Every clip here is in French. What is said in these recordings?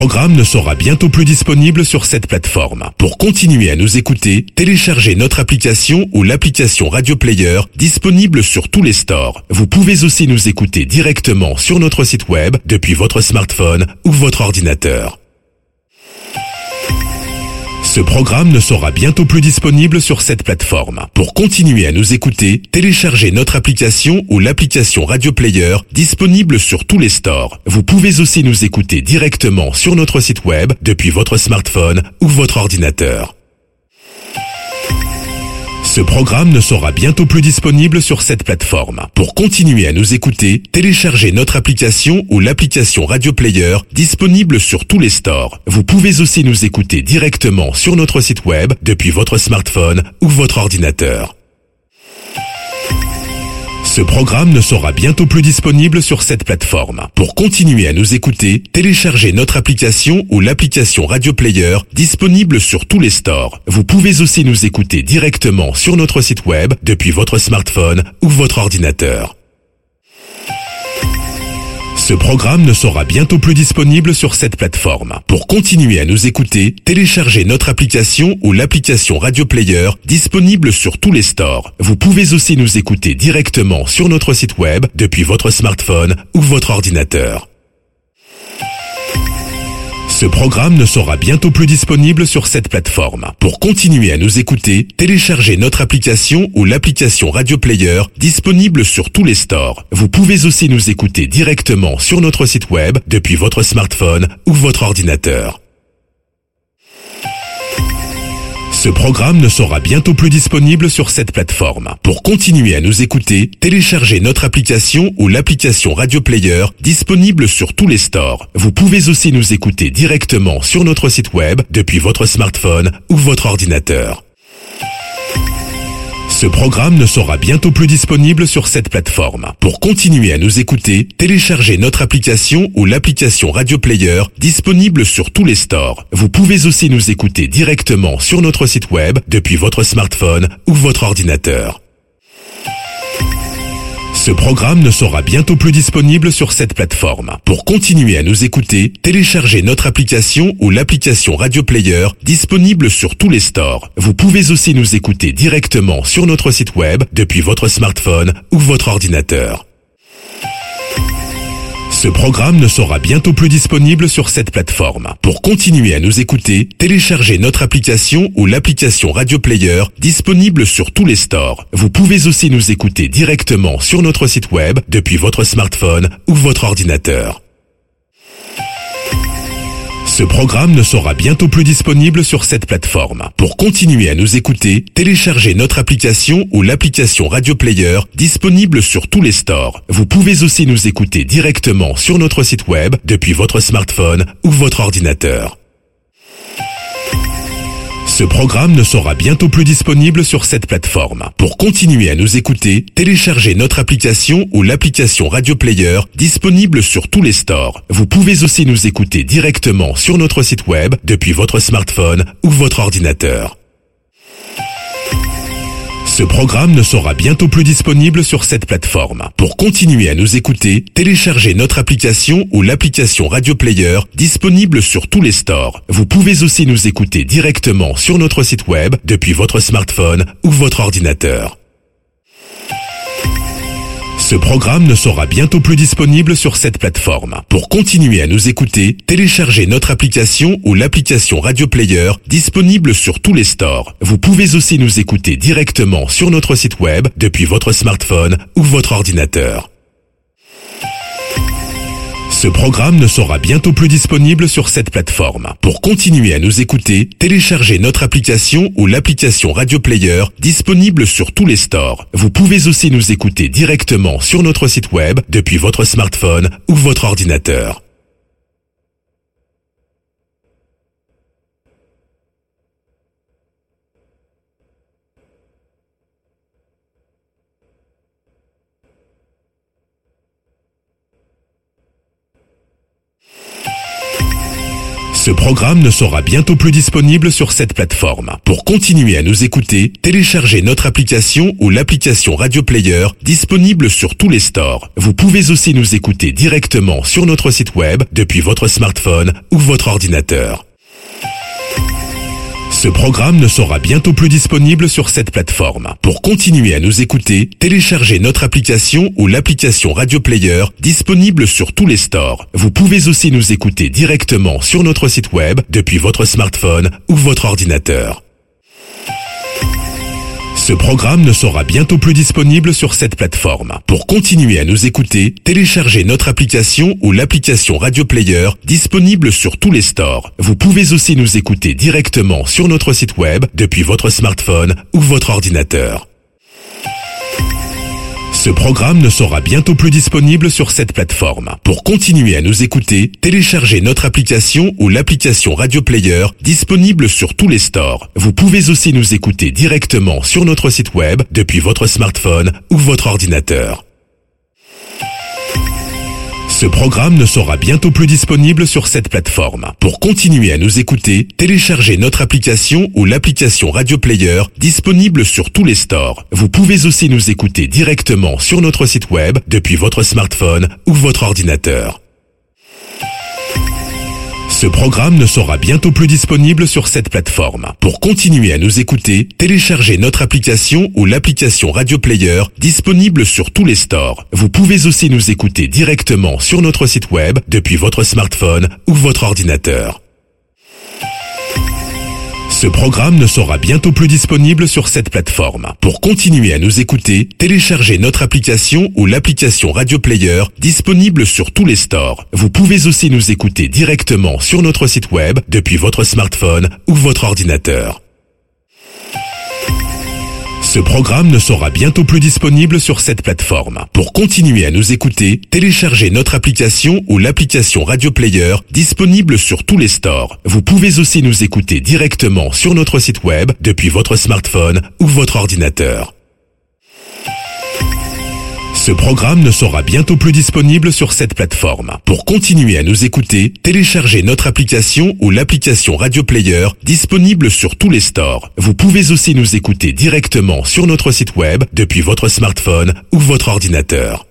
Le programme ne sera bientôt plus disponible sur cette plateforme. Pour continuer à nous écouter, téléchargez notre application ou l'application Radio Player disponible sur tous les stores. Vous pouvez aussi nous écouter directement sur notre site web depuis votre smartphone ou votre ordinateur. Ce programme ne sera bientôt plus disponible sur cette plateforme. Pour continuer à nous écouter, téléchargez notre application ou l'application Radio Player disponible sur tous les stores. Vous pouvez aussi nous écouter directement sur notre site web depuis votre smartphone ou votre ordinateur. Ce programme ne sera bientôt plus disponible sur cette plateforme. Pour continuer à nous écouter, téléchargez notre application ou l'application Radio Player disponible sur tous les stores. Vous pouvez aussi nous écouter directement sur notre site web depuis votre smartphone ou votre ordinateur. Ce programme ne sera bientôt plus disponible sur cette plateforme. Pour continuer à nous écouter, téléchargez notre application ou l'application Radio Player disponible sur tous les stores. Vous pouvez aussi nous écouter directement sur notre site web depuis votre smartphone ou votre ordinateur. Ce programme ne sera bientôt plus disponible sur cette plateforme. Pour continuer à nous écouter, téléchargez notre application ou l'application Radio Player disponible sur tous les stores. Vous pouvez aussi nous écouter directement sur notre site web depuis votre smartphone ou votre ordinateur. Ce programme ne sera bientôt plus disponible sur cette plateforme. Pour continuer à nous écouter, téléchargez notre application ou l'application Radio Player disponible sur tous les stores. Vous pouvez aussi nous écouter directement sur notre site web depuis votre smartphone ou votre ordinateur. Ce programme ne sera bientôt plus disponible sur cette plateforme. Pour continuer à nous écouter, téléchargez notre application ou l'application Radio Player disponible sur tous les stores. Vous pouvez aussi nous écouter directement sur notre site web depuis votre smartphone ou votre ordinateur. Ce programme ne sera bientôt plus disponible sur cette plateforme. Pour continuer à nous écouter, téléchargez notre application ou l'application Radio Player disponible sur tous les stores. Vous pouvez aussi nous écouter directement sur notre site web depuis votre smartphone ou votre ordinateur. Ce programme ne sera bientôt plus disponible sur cette plateforme. Pour continuer à nous écouter, téléchargez notre application ou l'application Radio Player disponible sur tous les stores. Vous pouvez aussi nous écouter directement sur notre site web depuis votre smartphone ou votre ordinateur. Ce programme ne sera bientôt plus disponible sur cette plateforme. Pour continuer à nous écouter, téléchargez notre application ou l'application Radio Player disponible sur tous les stores. Vous pouvez aussi nous écouter directement sur notre site web depuis votre smartphone ou votre ordinateur. Ce programme ne sera bientôt plus disponible sur cette plateforme. Pour continuer à nous écouter, téléchargez notre application ou l'application Radio Player disponible sur tous les stores. Vous pouvez aussi nous écouter directement sur notre site web depuis votre smartphone ou votre ordinateur. Ce programme ne sera bientôt plus disponible sur cette plateforme. Pour continuer à nous écouter, téléchargez notre application ou l'application Radio Player disponible sur tous les stores. Vous pouvez aussi nous écouter directement sur notre site web depuis votre smartphone ou votre ordinateur. Ce programme ne sera bientôt plus disponible sur cette plateforme. Pour continuer à nous écouter, téléchargez notre application ou l'application Radio Player disponible sur tous les stores. Vous pouvez aussi nous écouter directement sur notre site web depuis votre smartphone ou votre ordinateur. Ce programme ne sera bientôt plus disponible sur cette plateforme. Pour continuer à nous écouter, téléchargez notre application ou l'application Radio Player disponible sur tous les stores. Vous pouvez aussi nous écouter directement sur notre site web depuis votre smartphone ou votre ordinateur. Ce programme ne sera bientôt plus disponible sur cette plateforme. Pour continuer à nous écouter, téléchargez notre application ou l'application Radio Player disponible sur tous les stores. Vous pouvez aussi nous écouter directement sur notre site web depuis votre smartphone ou votre ordinateur. Ce programme ne sera bientôt plus disponible sur cette plateforme. Pour continuer à nous écouter, téléchargez notre application ou l'application Radio Player disponible sur tous les stores. Vous pouvez aussi nous écouter directement sur notre site web depuis votre smartphone ou votre ordinateur. Ce programme ne sera bientôt plus disponible sur cette plateforme. Pour continuer à nous écouter, téléchargez notre application ou l'application Radio Player disponible sur tous les stores. Vous pouvez aussi nous écouter directement sur notre site web depuis votre smartphone ou votre ordinateur. Ce programme ne sera bientôt plus disponible sur cette plateforme. Pour continuer à nous écouter, téléchargez notre application ou l'application Radio Player disponible sur tous les stores. Vous pouvez aussi nous écouter directement sur notre site web depuis votre smartphone ou votre ordinateur. Ce programme ne sera bientôt plus disponible sur cette plateforme. Pour continuer à nous écouter, téléchargez notre application ou l'application Radio Player disponible sur tous les stores. Vous pouvez aussi nous écouter directement sur notre site web depuis votre smartphone ou votre ordinateur. Ce programme ne sera bientôt plus disponible sur cette plateforme. Pour continuer à nous écouter, téléchargez notre application ou l'application Radio Player disponible sur tous les stores. Vous pouvez aussi nous écouter directement sur notre site web depuis votre smartphone ou votre ordinateur. Ce programme ne sera bientôt plus disponible sur cette plateforme. Pour continuer à nous écouter, téléchargez notre application ou l'application Radio Player disponible sur tous les stores. Vous pouvez aussi nous écouter directement sur notre site web depuis votre smartphone ou votre ordinateur. Ce programme ne sera bientôt plus disponible sur cette plateforme. Pour continuer à nous écouter, téléchargez notre application ou l'application Radio Player disponible sur tous les stores. Vous pouvez aussi nous écouter directement sur notre site web depuis votre smartphone ou votre ordinateur. Ce programme ne sera bientôt plus disponible sur cette plateforme. Pour continuer à nous écouter, téléchargez notre application ou l'application Radio Player disponible sur tous les stores. Vous pouvez aussi nous écouter directement sur notre site web depuis votre smartphone ou votre ordinateur. Ce programme ne sera bientôt plus disponible sur cette plateforme. Pour continuer à nous écouter, téléchargez notre application ou l'application Radio Player disponible sur tous les stores. Vous pouvez aussi nous écouter directement sur notre site web depuis votre smartphone ou votre ordinateur.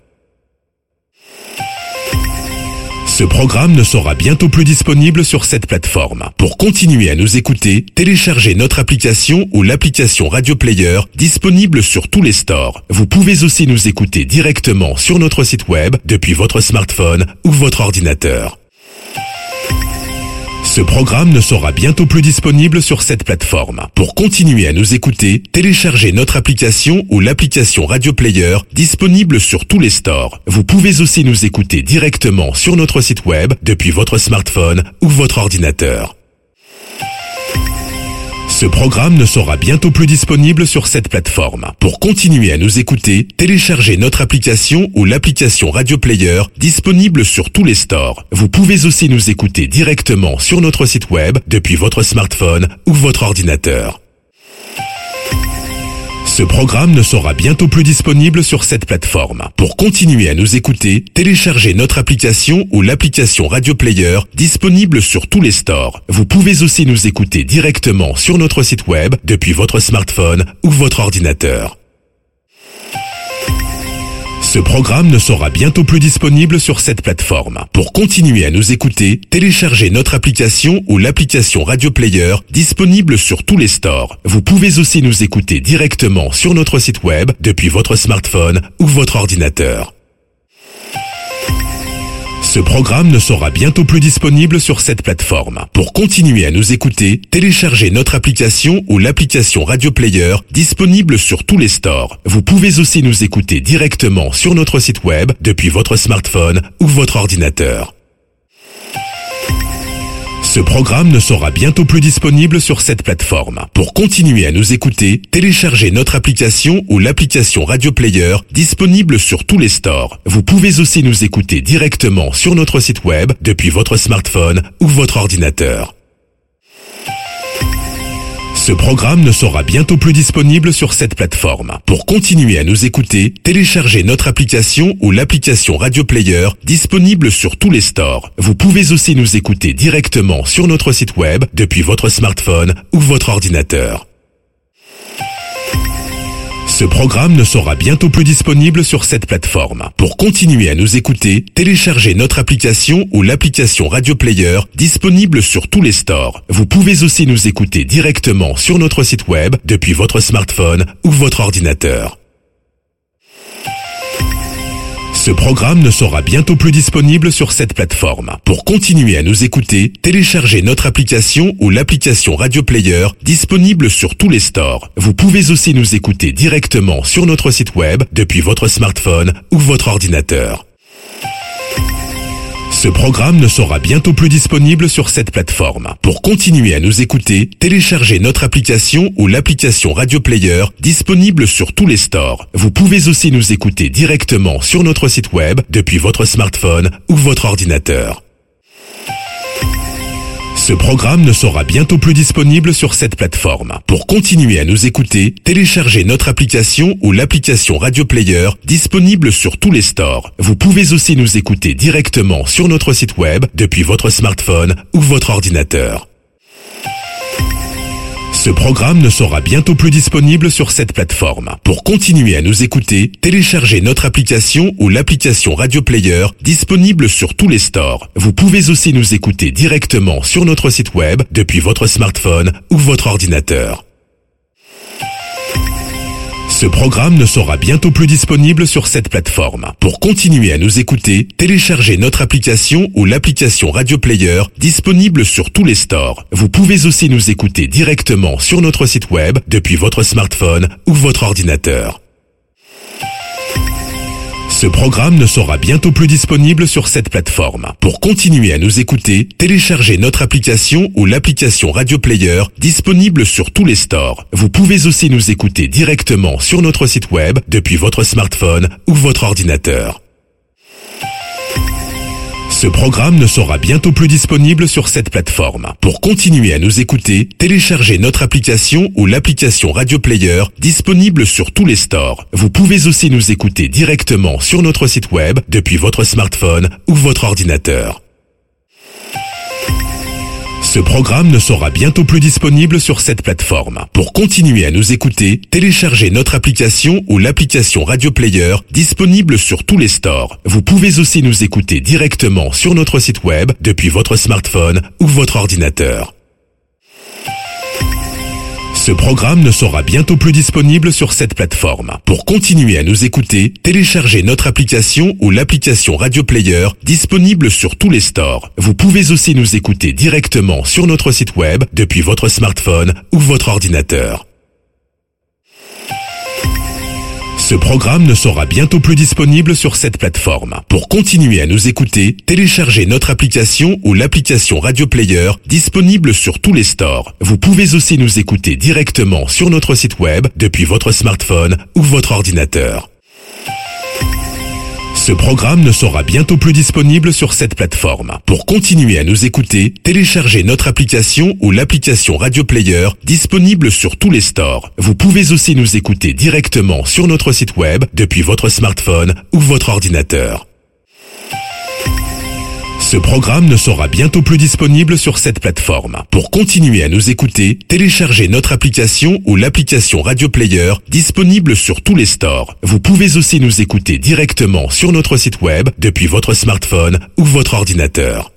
Ce programme ne sera bientôt plus disponible sur cette plateforme. Pour continuer à nous écouter, téléchargez notre application ou l'application Radio Player disponible sur tous les stores. Vous pouvez aussi nous écouter directement sur notre site web depuis votre smartphone ou votre ordinateur. Ce programme ne sera bientôt plus disponible sur cette plateforme. Pour continuer à nous écouter, téléchargez notre application ou l'application Radio Player disponible sur tous les stores. Vous pouvez aussi nous écouter directement sur notre site web depuis votre smartphone ou votre ordinateur. Ce programme ne sera bientôt plus disponible sur cette plateforme. Pour continuer à nous écouter, téléchargez notre application ou l'application Radio Player disponible sur tous les stores. Vous pouvez aussi nous écouter directement sur notre site web depuis votre smartphone ou votre ordinateur. Ce programme ne sera bientôt plus disponible sur cette plateforme. Pour continuer à nous écouter, téléchargez notre application ou l'application Radio Player disponible sur tous les stores. Vous pouvez aussi nous écouter directement sur notre site web depuis votre smartphone ou votre ordinateur. Ce programme ne sera bientôt plus disponible sur cette plateforme. Pour continuer à nous écouter, téléchargez notre application ou l'application Radio Player disponible sur tous les stores. Vous pouvez aussi nous écouter directement sur notre site web depuis votre smartphone ou votre ordinateur. Ce programme ne sera bientôt plus disponible sur cette plateforme. Pour continuer à nous écouter, téléchargez notre application ou l'application Radio Player disponible sur tous les stores. Vous pouvez aussi nous écouter directement sur notre site web depuis votre smartphone ou votre ordinateur. Ce programme ne sera bientôt plus disponible sur cette plateforme. Pour continuer à nous écouter, téléchargez notre application ou l'application Radio Player disponible sur tous les stores. Vous pouvez aussi nous écouter directement sur notre site web depuis votre smartphone ou votre ordinateur. Ce Ce programme ne sera bientôt plus disponible sur cette plateforme. Pour continuer à nous écouter, téléchargez notre application ou l'application Radio Player disponible sur tous les stores. Vous pouvez aussi nous écouter directement sur notre site web depuis votre smartphone ou votre ordinateur. Ce programme ne sera bientôt plus disponible sur cette plateforme. Pour continuer à nous écouter, téléchargez notre application ou l'application Radio Player disponible sur tous les stores. Vous pouvez aussi nous écouter directement sur notre site web depuis votre smartphone ou votre ordinateur. Ce programme ne sera bientôt plus disponible sur cette plateforme. Pour continuer à nous écouter, téléchargez notre application ou l'application Radio Player disponible sur tous les stores. Vous pouvez aussi nous écouter directement sur notre site web depuis votre smartphone ou votre ordinateur. Ce programme ne sera bientôt plus disponible sur cette plateforme. Pour continuer à nous écouter, téléchargez notre application ou l'application Radio Player disponible sur tous les stores. Vous pouvez aussi nous écouter directement sur notre site web depuis votre smartphone ou votre ordinateur. Ce programme ne sera bientôt plus disponible sur cette plateforme. Pour continuer à nous écouter, téléchargez notre application ou l'application Radio Player disponible sur tous les stores. Vous pouvez aussi nous écouter directement sur notre site web depuis votre smartphone ou votre ordinateur. Ce programme ne sera bientôt plus disponible sur cette plateforme. Pour continuer à nous écouter, téléchargez notre application ou l'application Radio Player disponible sur tous les stores. Vous pouvez aussi nous écouter directement sur notre site web depuis votre smartphone ou votre ordinateur. Ce programme ne sera bientôt plus disponible sur cette plateforme. Pour continuer à nous écouter, téléchargez notre application ou l'application Radio Player disponible sur tous les stores. Vous pouvez aussi nous écouter directement sur notre site web depuis votre smartphone ou votre ordinateur. Ce programme ne sera bientôt plus disponible sur cette plateforme. Pour continuer à nous écouter, téléchargez notre application ou l'application Radio Player disponible sur tous les stores. Vous pouvez aussi nous écouter directement sur notre site web depuis votre smartphone ou votre ordinateur. Ce programme ne sera bientôt plus disponible sur cette plateforme. Pour continuer à nous écouter, téléchargez notre application ou l'application Radio Player disponible sur tous les stores. Vous pouvez aussi nous écouter directement sur notre site web depuis votre smartphone ou votre ordinateur. Ce programme ne sera bientôt plus disponible sur cette plateforme. Pour continuer à nous écouter, téléchargez notre application ou l'application Radio Player disponible sur tous les stores. Vous pouvez aussi nous écouter directement sur notre site web depuis votre smartphone ou votre ordinateur. Ce programme ne sera bientôt plus disponible sur cette plateforme. Pour continuer à nous écouter, téléchargez notre application ou l'application Radio Player disponible sur tous les stores. Vous pouvez aussi nous écouter directement sur notre site web depuis votre smartphone ou votre ordinateur. Ce programme ne sera bientôt plus disponible sur cette plateforme. Pour continuer à nous écouter, téléchargez notre application ou l'application Radio Player disponible sur tous les stores. Vous pouvez aussi nous écouter directement sur notre site web depuis votre smartphone ou votre ordinateur. Ce programme ne sera bientôt plus disponible sur cette plateforme. Pour continuer à nous écouter, téléchargez notre application ou l'application Radio Player disponible sur tous les stores. Vous pouvez aussi nous écouter directement sur notre site web depuis votre smartphone ou votre ordinateur. Ce programme ne sera bientôt plus disponible sur cette plateforme. Pour continuer à nous écouter, téléchargez notre application ou l'application Radio Player disponible sur tous les stores. Vous pouvez aussi nous écouter directement sur notre site web depuis votre smartphone ou votre ordinateur.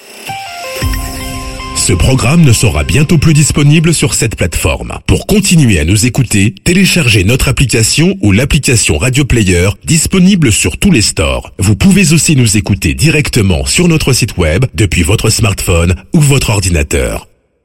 Ce programme ne sera bientôt plus disponible sur cette plateforme. Pour continuer à nous écouter, téléchargez notre application ou l'application Radio Player disponible sur tous les stores. Vous pouvez aussi nous écouter directement sur notre site web depuis votre smartphone ou votre ordinateur.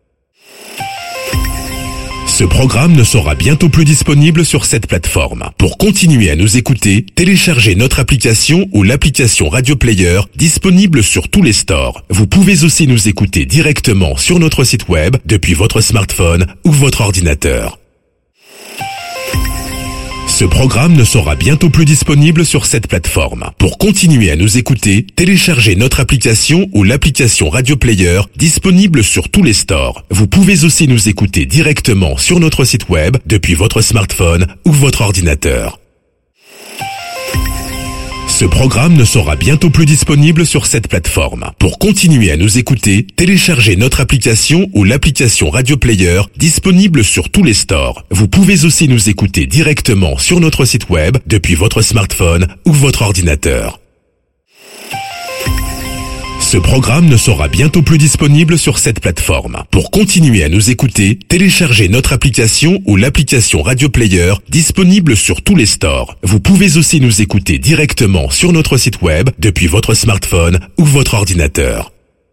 Ce programme ne sera bientôt plus disponible sur cette plateforme. Pour continuer à nous écouter, téléchargez notre application ou l'application Radio Player disponible sur tous les stores. Vous pouvez aussi nous écouter directement sur notre site web depuis votre smartphone ou votre ordinateur. Ce programme ne sera bientôt plus disponible sur cette plateforme. Pour continuer à nous écouter, téléchargez notre application ou l'application Radio Player disponible sur tous les stores. Vous pouvez aussi nous écouter directement sur notre site web depuis votre smartphone ou votre ordinateur. Ce programme ne sera bientôt plus disponible sur cette plateforme. Pour continuer à nous écouter, téléchargez notre application ou l'application Radio Player disponible sur tous les stores. Vous pouvez aussi nous écouter directement sur notre site web depuis votre smartphone ou votre ordinateur. Ce programme ne sera bientôt plus disponible sur cette plateforme. Pour continuer à nous écouter, téléchargez notre application ou l'application Radio Player disponible sur tous les stores. Vous pouvez aussi nous écouter directement sur notre site web depuis votre smartphone ou votre ordinateur.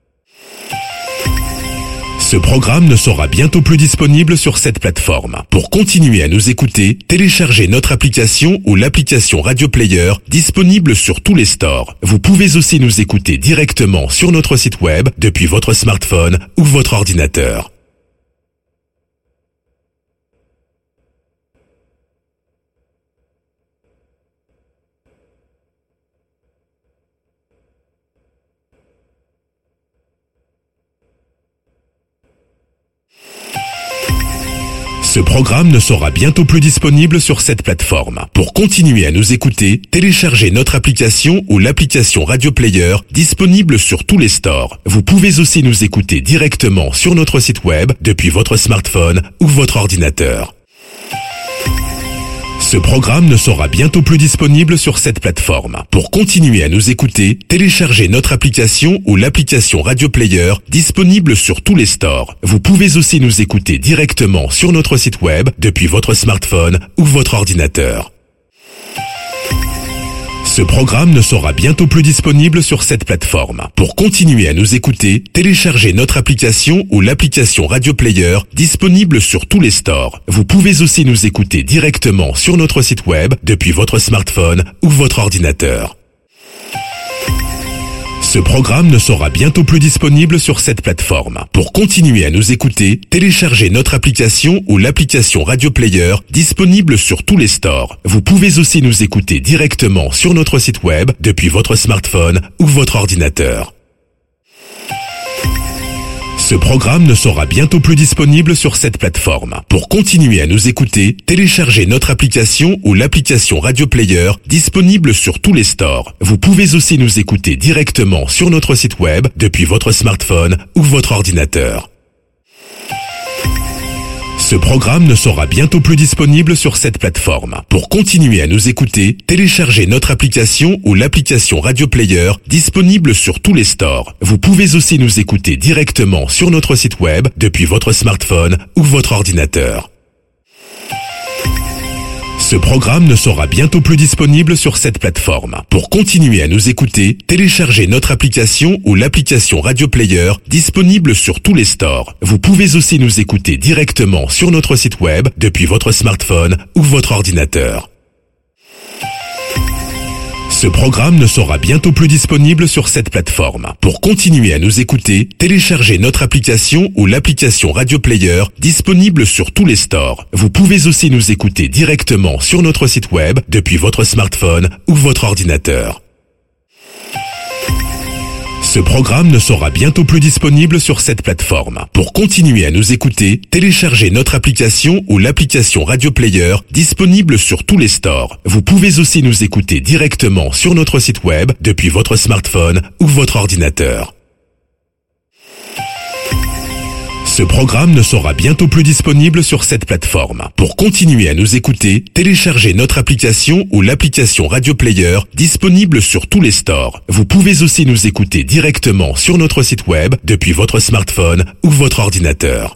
Ce programme ne sera bientôt plus disponible sur cette plateforme. Pour continuer à nous écouter, téléchargez notre application ou l'application Radio Player disponible sur tous les stores. Vous pouvez aussi nous écouter directement sur notre site web depuis votre smartphone ou votre ordinateur. Ce programme ne sera bientôt plus disponible sur cette plateforme. Pour continuer à nous écouter, téléchargez notre application ou l'application Radio Player disponible sur tous les stores. Vous pouvez aussi nous écouter directement sur notre site web depuis votre smartphone ou votre ordinateur. Ce programme ne sera bientôt plus disponible sur cette plateforme. Pour continuer à nous écouter, téléchargez notre application ou l'application Radio Player disponible sur tous les stores. Vous pouvez aussi nous écouter directement sur notre site web depuis votre smartphone ou votre ordinateur. Ce programme ne sera bientôt plus disponible sur cette plateforme. Pour continuer à nous écouter, téléchargez notre application ou l'application Radio Player disponible sur tous les stores. Vous pouvez aussi nous écouter directement sur notre site web depuis votre smartphone ou votre ordinateur. Ce programme ne sera bientôt plus disponible sur cette plateforme. Pour continuer à nous écouter, téléchargez notre application ou l'application Radio Player disponible sur tous les stores. Vous pouvez aussi nous écouter directement sur notre site web depuis votre smartphone ou votre ordinateur. Ce programme ne sera bientôt plus disponible sur cette plateforme. Pour continuer à nous écouter, téléchargez notre application ou l'application Radio Player disponible sur tous les stores. Vous pouvez aussi nous écouter directement sur notre site web depuis votre smartphone ou votre ordinateur. Ce programme ne sera bientôt plus disponible sur cette plateforme. Pour continuer à nous écouter, téléchargez notre application ou l'application Radio Player disponible sur tous les stores. Vous pouvez aussi nous écouter directement sur notre site web depuis votre smartphone ou votre ordinateur. Ce programme ne sera bientôt plus disponible sur cette plateforme. Pour continuer à nous écouter, téléchargez notre application ou l'application Radio Player disponible sur tous les stores. Vous pouvez aussi nous écouter directement sur notre site web depuis votre smartphone ou votre ordinateur. Ce programme ne sera bientôt plus disponible sur cette plateforme. Pour continuer à nous écouter, téléchargez notre application ou l'application Radio Player disponible sur tous les stores. Vous pouvez aussi nous écouter directement sur notre site web depuis votre smartphone ou votre ordinateur. Ce programme ne sera bientôt plus disponible sur cette plateforme. Pour continuer à nous écouter, téléchargez notre application ou l'application Radio Player disponible sur tous les stores. Vous pouvez aussi nous écouter directement sur notre site web depuis votre smartphone ou votre ordinateur. Ce programme ne sera bientôt plus disponible sur cette plateforme. Pour continuer à nous écouter, téléchargez notre application ou l'application Radio Player disponible sur tous les stores. Vous pouvez aussi nous écouter directement sur notre site web depuis votre smartphone ou votre ordinateur.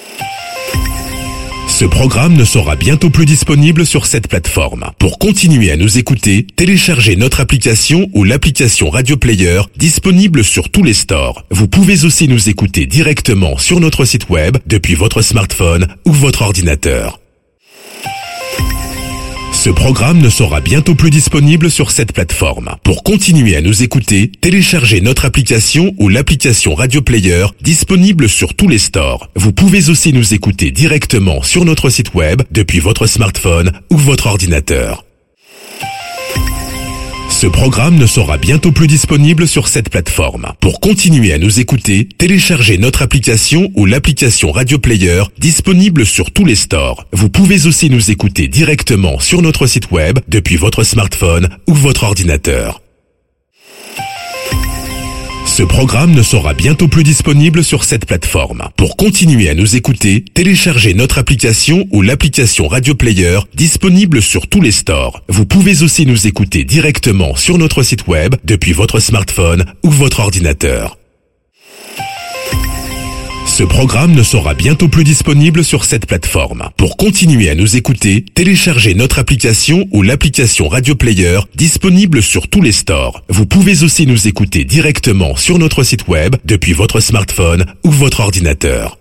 Ce programme ne sera bientôt plus disponible sur cette plateforme. Pour continuer à nous écouter, téléchargez notre application ou l'application Radio Player disponible sur tous les stores. Vous pouvez aussi nous écouter directement sur notre site web depuis votre smartphone ou votre ordinateur. Ce Ce programme ne sera bientôt plus disponible sur cette plateforme. Pour continuer à nous écouter, téléchargez notre application ou l'application Radio Player disponible sur tous les stores. Vous pouvez aussi nous écouter directement sur notre site web depuis votre smartphone ou votre ordinateur. Ce programme ne sera bientôt plus disponible sur cette plateforme. Pour continuer à nous écouter, téléchargez notre application ou l'application Radio Player disponible sur tous les stores. Vous pouvez aussi nous écouter directement sur notre site web depuis votre smartphone ou votre ordinateur. Ce programme ne sera bientôt plus disponible sur cette plateforme. Pour continuer à nous écouter, téléchargez notre application ou l'application Radio Player disponible sur tous les stores. Vous pouvez aussi nous écouter directement sur notre site web depuis votre smartphone ou votre ordinateur. Ce programme ne sera bientôt plus disponible sur cette plateforme. Pour continuer à nous écouter, téléchargez notre application ou l'application Radio Player disponible sur tous les stores. Vous pouvez aussi nous écouter directement sur notre site web depuis votre smartphone ou votre ordinateur.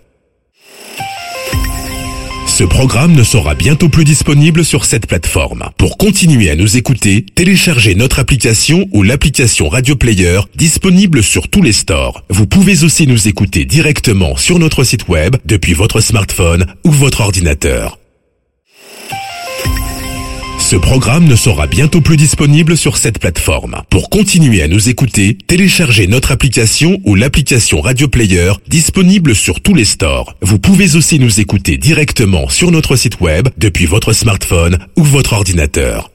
Ce programme ne sera bientôt plus disponible sur cette plateforme. Pour continuer à nous écouter, téléchargez notre application ou l'application Radio Player disponible sur tous les stores. Vous pouvez aussi nous écouter directement sur notre site web depuis votre smartphone ou votre ordinateur. Ce programme ne sera bientôt plus disponible sur cette plateforme. Pour continuer à nous écouter, téléchargez notre application ou l'application Radio Player disponible sur tous les stores. Vous pouvez aussi nous écouter directement sur notre site web depuis votre smartphone ou votre ordinateur.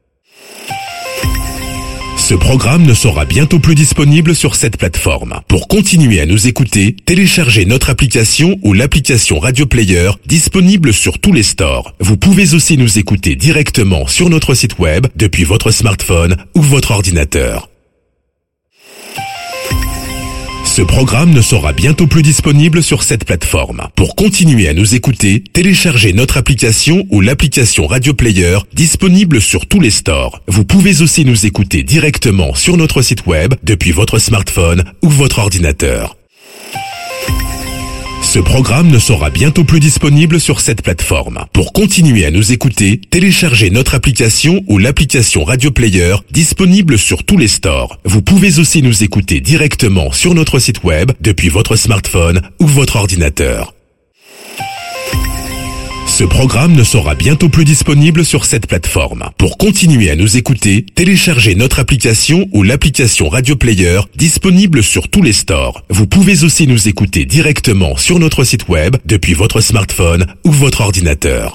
Ce programme ne sera bientôt plus disponible sur cette plateforme. Pour continuer à nous écouter, téléchargez notre application ou l'application Radio Player disponible sur tous les stores. Vous pouvez aussi nous écouter directement sur notre site web depuis votre smartphone ou votre ordinateur. Ce programme ne sera bientôt plus disponible sur cette plateforme. Pour continuer à nous écouter, téléchargez notre application ou l'application Radio Player disponible sur tous les stores. Vous pouvez aussi nous écouter directement sur notre site web depuis votre smartphone ou votre ordinateur. Ce programme ne sera bientôt plus disponible sur cette plateforme. Pour continuer à nous écouter, téléchargez notre application ou l'application Radio Player disponible sur tous les stores. Vous pouvez aussi nous écouter directement sur notre site web depuis votre smartphone ou votre ordinateur. Ce programme ne sera bientôt plus disponible sur cette plateforme. Pour continuer à nous écouter, téléchargez notre application ou l'application Radio Player disponible sur tous les stores. Vous pouvez aussi nous écouter directement sur notre site web depuis votre smartphone ou votre ordinateur.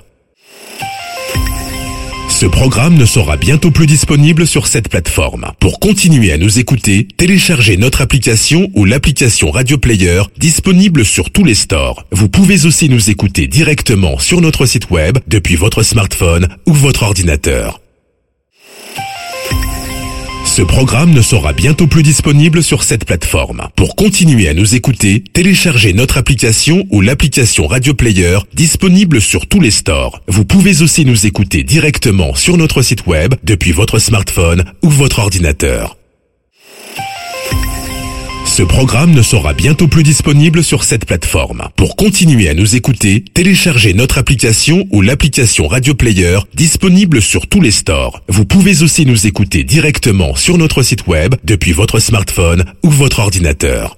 Ce programme ne sera bientôt plus disponible sur cette plateforme. Pour continuer à nous écouter, téléchargez notre application ou l'application Radio Player disponible sur tous les stores. Vous pouvez aussi nous écouter directement sur notre site web depuis votre smartphone ou votre ordinateur. Ce programme ne sera bientôt plus disponible sur cette plateforme. Pour continuer à nous écouter, téléchargez notre application ou l'application Radio Player disponible sur tous les stores. Vous pouvez aussi nous écouter directement sur notre site web depuis votre smartphone ou votre ordinateur. Ce programme ne sera bientôt plus disponible sur cette plateforme. Pour continuer à nous écouter, téléchargez notre application ou l'application Radio Player disponible sur tous les stores. Vous pouvez aussi nous écouter directement sur notre site web depuis votre smartphone ou votre ordinateur.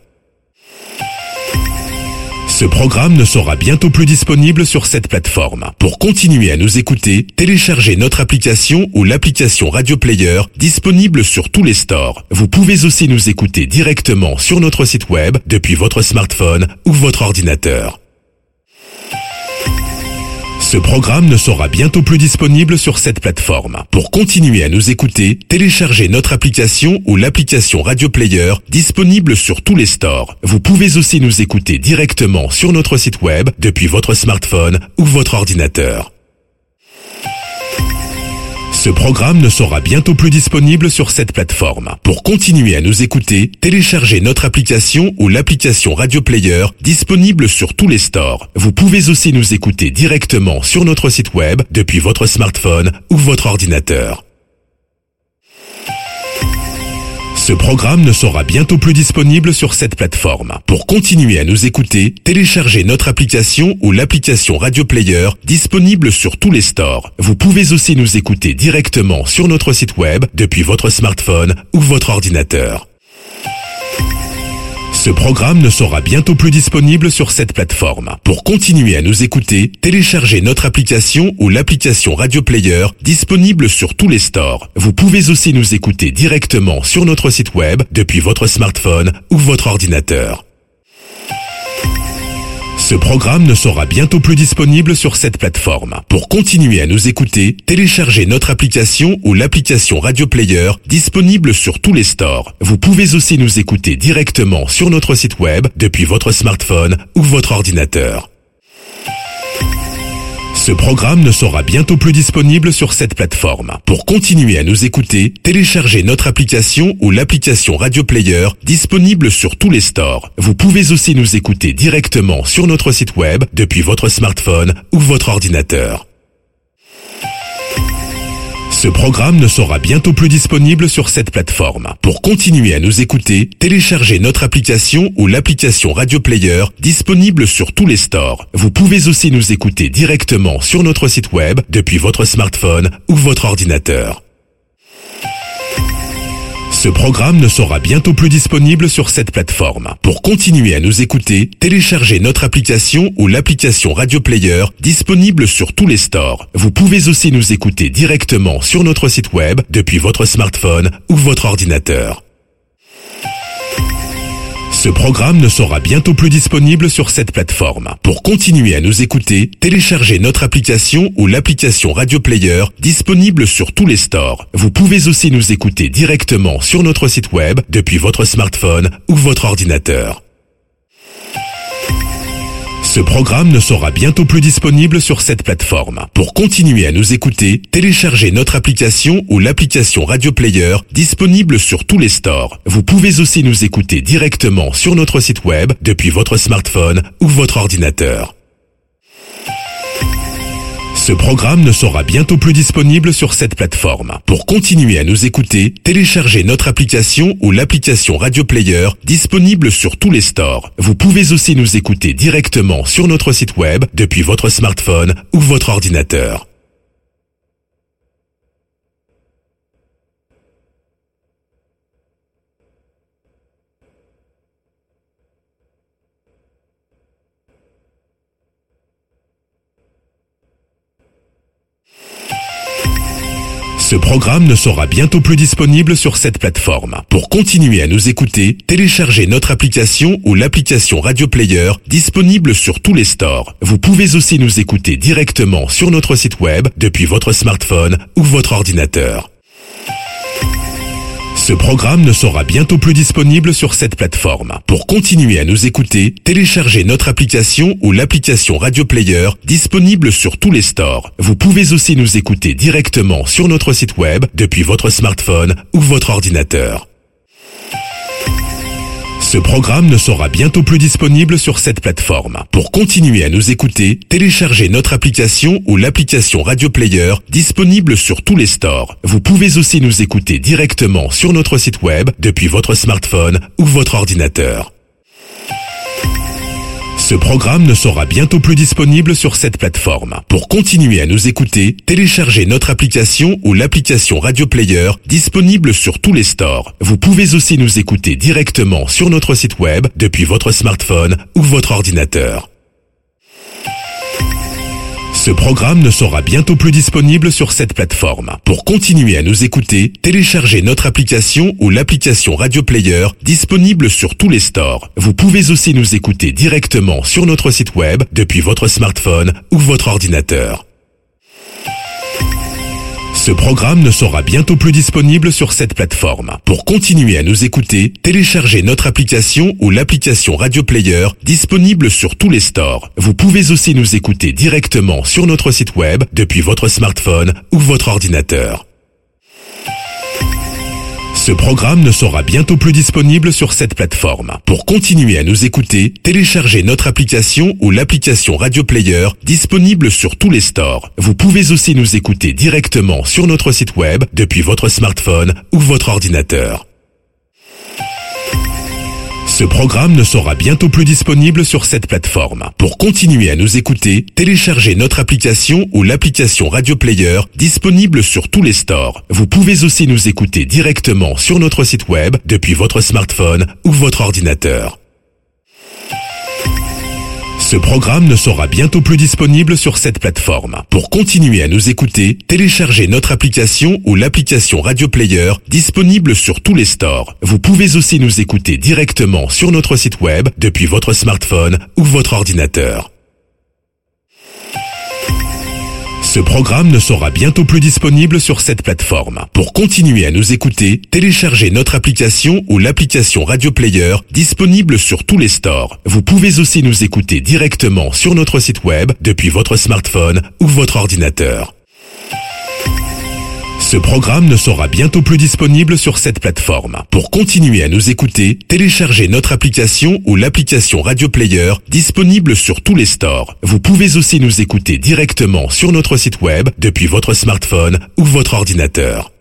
Ce programme ne sera bientôt plus disponible sur cette plateforme. Pour continuer à nous écouter, téléchargez notre application ou l'application Radio Player disponible sur tous les stores. Vous pouvez aussi nous écouter directement sur notre site web depuis votre smartphone ou votre ordinateur. Ce programme ne sera bientôt plus disponible sur cette plateforme. Pour continuer à nous écouter, téléchargez notre application ou l'application Radio Player disponible sur tous les stores. Vous pouvez aussi nous écouter directement sur notre site web depuis votre smartphone ou votre ordinateur. Ce programme ne sera bientôt plus disponible sur cette plateforme. Pour continuer à nous écouter, téléchargez notre application ou l'application Radio Player disponible sur tous les stores. Vous pouvez aussi nous écouter directement sur notre site web depuis votre smartphone ou votre ordinateur. Ce programme ne sera bientôt plus disponible sur cette plateforme. Pour continuer à nous écouter, téléchargez notre application ou l'application Radio Player disponible sur tous les stores. Vous pouvez aussi nous écouter directement sur notre site web depuis votre smartphone ou votre ordinateur. Ce programme ne sera bientôt plus disponible sur cette plateforme. Pour continuer à nous écouter, téléchargez notre application ou l'application Radio Player disponible sur tous les stores. Vous pouvez aussi nous écouter directement sur notre site web depuis votre smartphone ou votre ordinateur. Ce programme ne sera bientôt plus disponible sur cette plateforme. Pour continuer à nous écouter, téléchargez notre application ou l'application Radio Player disponible sur tous les stores. Vous pouvez aussi nous écouter directement sur notre site web depuis votre smartphone ou votre ordinateur. Ce programme ne sera bientôt plus disponible sur cette plateforme. Pour continuer à nous écouter, téléchargez notre application ou l'application Radio Player disponible sur tous les stores. Vous pouvez aussi nous écouter directement sur notre site web depuis votre smartphone ou votre ordinateur. Ce programme ne sera bientôt plus disponible sur cette plateforme. Pour continuer à nous écouter, téléchargez notre application ou l'application Radio Player disponible sur tous les stores. Vous pouvez aussi nous écouter directement sur notre site web depuis votre smartphone ou votre ordinateur. Ce programme ne sera bientôt plus disponible sur cette plateforme. Pour continuer à nous écouter, téléchargez notre application ou l'application Radio Player disponible sur tous les stores. Vous pouvez aussi nous écouter directement sur notre site web depuis votre smartphone ou votre ordinateur. Ce programme ne sera bientôt plus disponible sur cette plateforme. Pour continuer à nous écouter, téléchargez notre application ou l'application Radio Player disponible sur tous les stores. Vous pouvez aussi nous écouter directement sur notre site web depuis votre smartphone ou votre ordinateur. Ce programme ne sera bientôt plus disponible sur cette plateforme. Pour continuer à nous écouter, téléchargez notre application ou l'application Radio Player disponible sur tous les stores. Vous pouvez aussi nous écouter directement sur notre site web depuis votre smartphone ou votre ordinateur. Ce programme ne sera bientôt plus disponible sur cette plateforme. Pour continuer à nous écouter, téléchargez notre application ou l'application Radio Player disponible sur tous les stores. Vous pouvez aussi nous écouter directement sur notre site web depuis votre smartphone ou votre ordinateur. Ce programme ne sera bientôt plus disponible sur cette plateforme. Pour continuer à nous écouter, téléchargez notre application ou l'application Radio Player disponible sur tous les stores. Vous pouvez aussi nous écouter directement sur notre site web depuis votre smartphone ou votre ordinateur. Ce programme ne sera bientôt plus disponible sur cette plateforme. Pour continuer à nous écouter, téléchargez notre application ou l'application Radio Player disponible sur tous les stores. Vous pouvez aussi nous écouter directement sur notre site web depuis votre smartphone ou votre ordinateur. Ce programme ne sera bientôt plus disponible sur cette plateforme. Pour continuer à nous écouter, téléchargez notre application ou l'application Radio Player disponible sur tous les stores. Vous pouvez aussi nous écouter directement sur notre site web depuis votre smartphone ou votre ordinateur. Ce programme ne sera bientôt plus disponible sur cette plateforme. Pour continuer à nous écouter, téléchargez notre application ou l'application Radio Player disponible sur tous les stores. Vous pouvez aussi nous écouter directement sur notre site web depuis votre smartphone ou votre ordinateur. Ce programme ne sera bientôt plus disponible sur cette plateforme. Pour continuer à nous écouter, téléchargez notre application ou l'application Radio Player disponible sur tous les stores. Vous pouvez aussi nous écouter directement sur notre site web depuis votre smartphone ou votre ordinateur. Ce programme ne sera bientôt plus disponible sur cette plateforme. Pour continuer à nous écouter, téléchargez notre application ou l'application Radio Player disponible sur tous les stores. Vous pouvez aussi nous écouter directement sur notre site web depuis votre smartphone ou votre ordinateur. Ce programme ne sera bientôt plus disponible sur cette plateforme. Pour continuer à nous écouter, téléchargez notre application ou l'application Radio Player disponible sur tous les stores. Vous pouvez aussi nous écouter directement sur notre site web depuis votre smartphone ou votre ordinateur. Ce programme ne sera bientôt plus disponible sur cette plateforme. Pour continuer à nous écouter, téléchargez notre application ou l'application Radio Player disponible sur tous les stores. Vous pouvez aussi nous écouter directement sur notre site web depuis votre smartphone ou votre ordinateur. Ce programme ne sera bientôt plus disponible sur cette plateforme. Pour continuer à nous écouter, téléchargez notre application ou l'application Radio Player disponible sur tous les stores. Vous pouvez aussi nous écouter directement sur notre site web depuis votre smartphone ou votre ordinateur. Ce programme ne sera bientôt plus disponible sur cette plateforme. Pour continuer à nous écouter, téléchargez notre application ou l'application Radio Player disponible sur tous les stores. Vous pouvez aussi nous écouter directement sur notre site web depuis votre smartphone ou votre ordinateur. Ce programme ne sera bientôt plus disponible sur cette plateforme. Pour continuer à nous écouter, téléchargez notre application ou l'application Radio Player disponible sur tous les stores. Vous pouvez aussi nous écouter directement sur notre site web depuis votre smartphone ou votre ordinateur.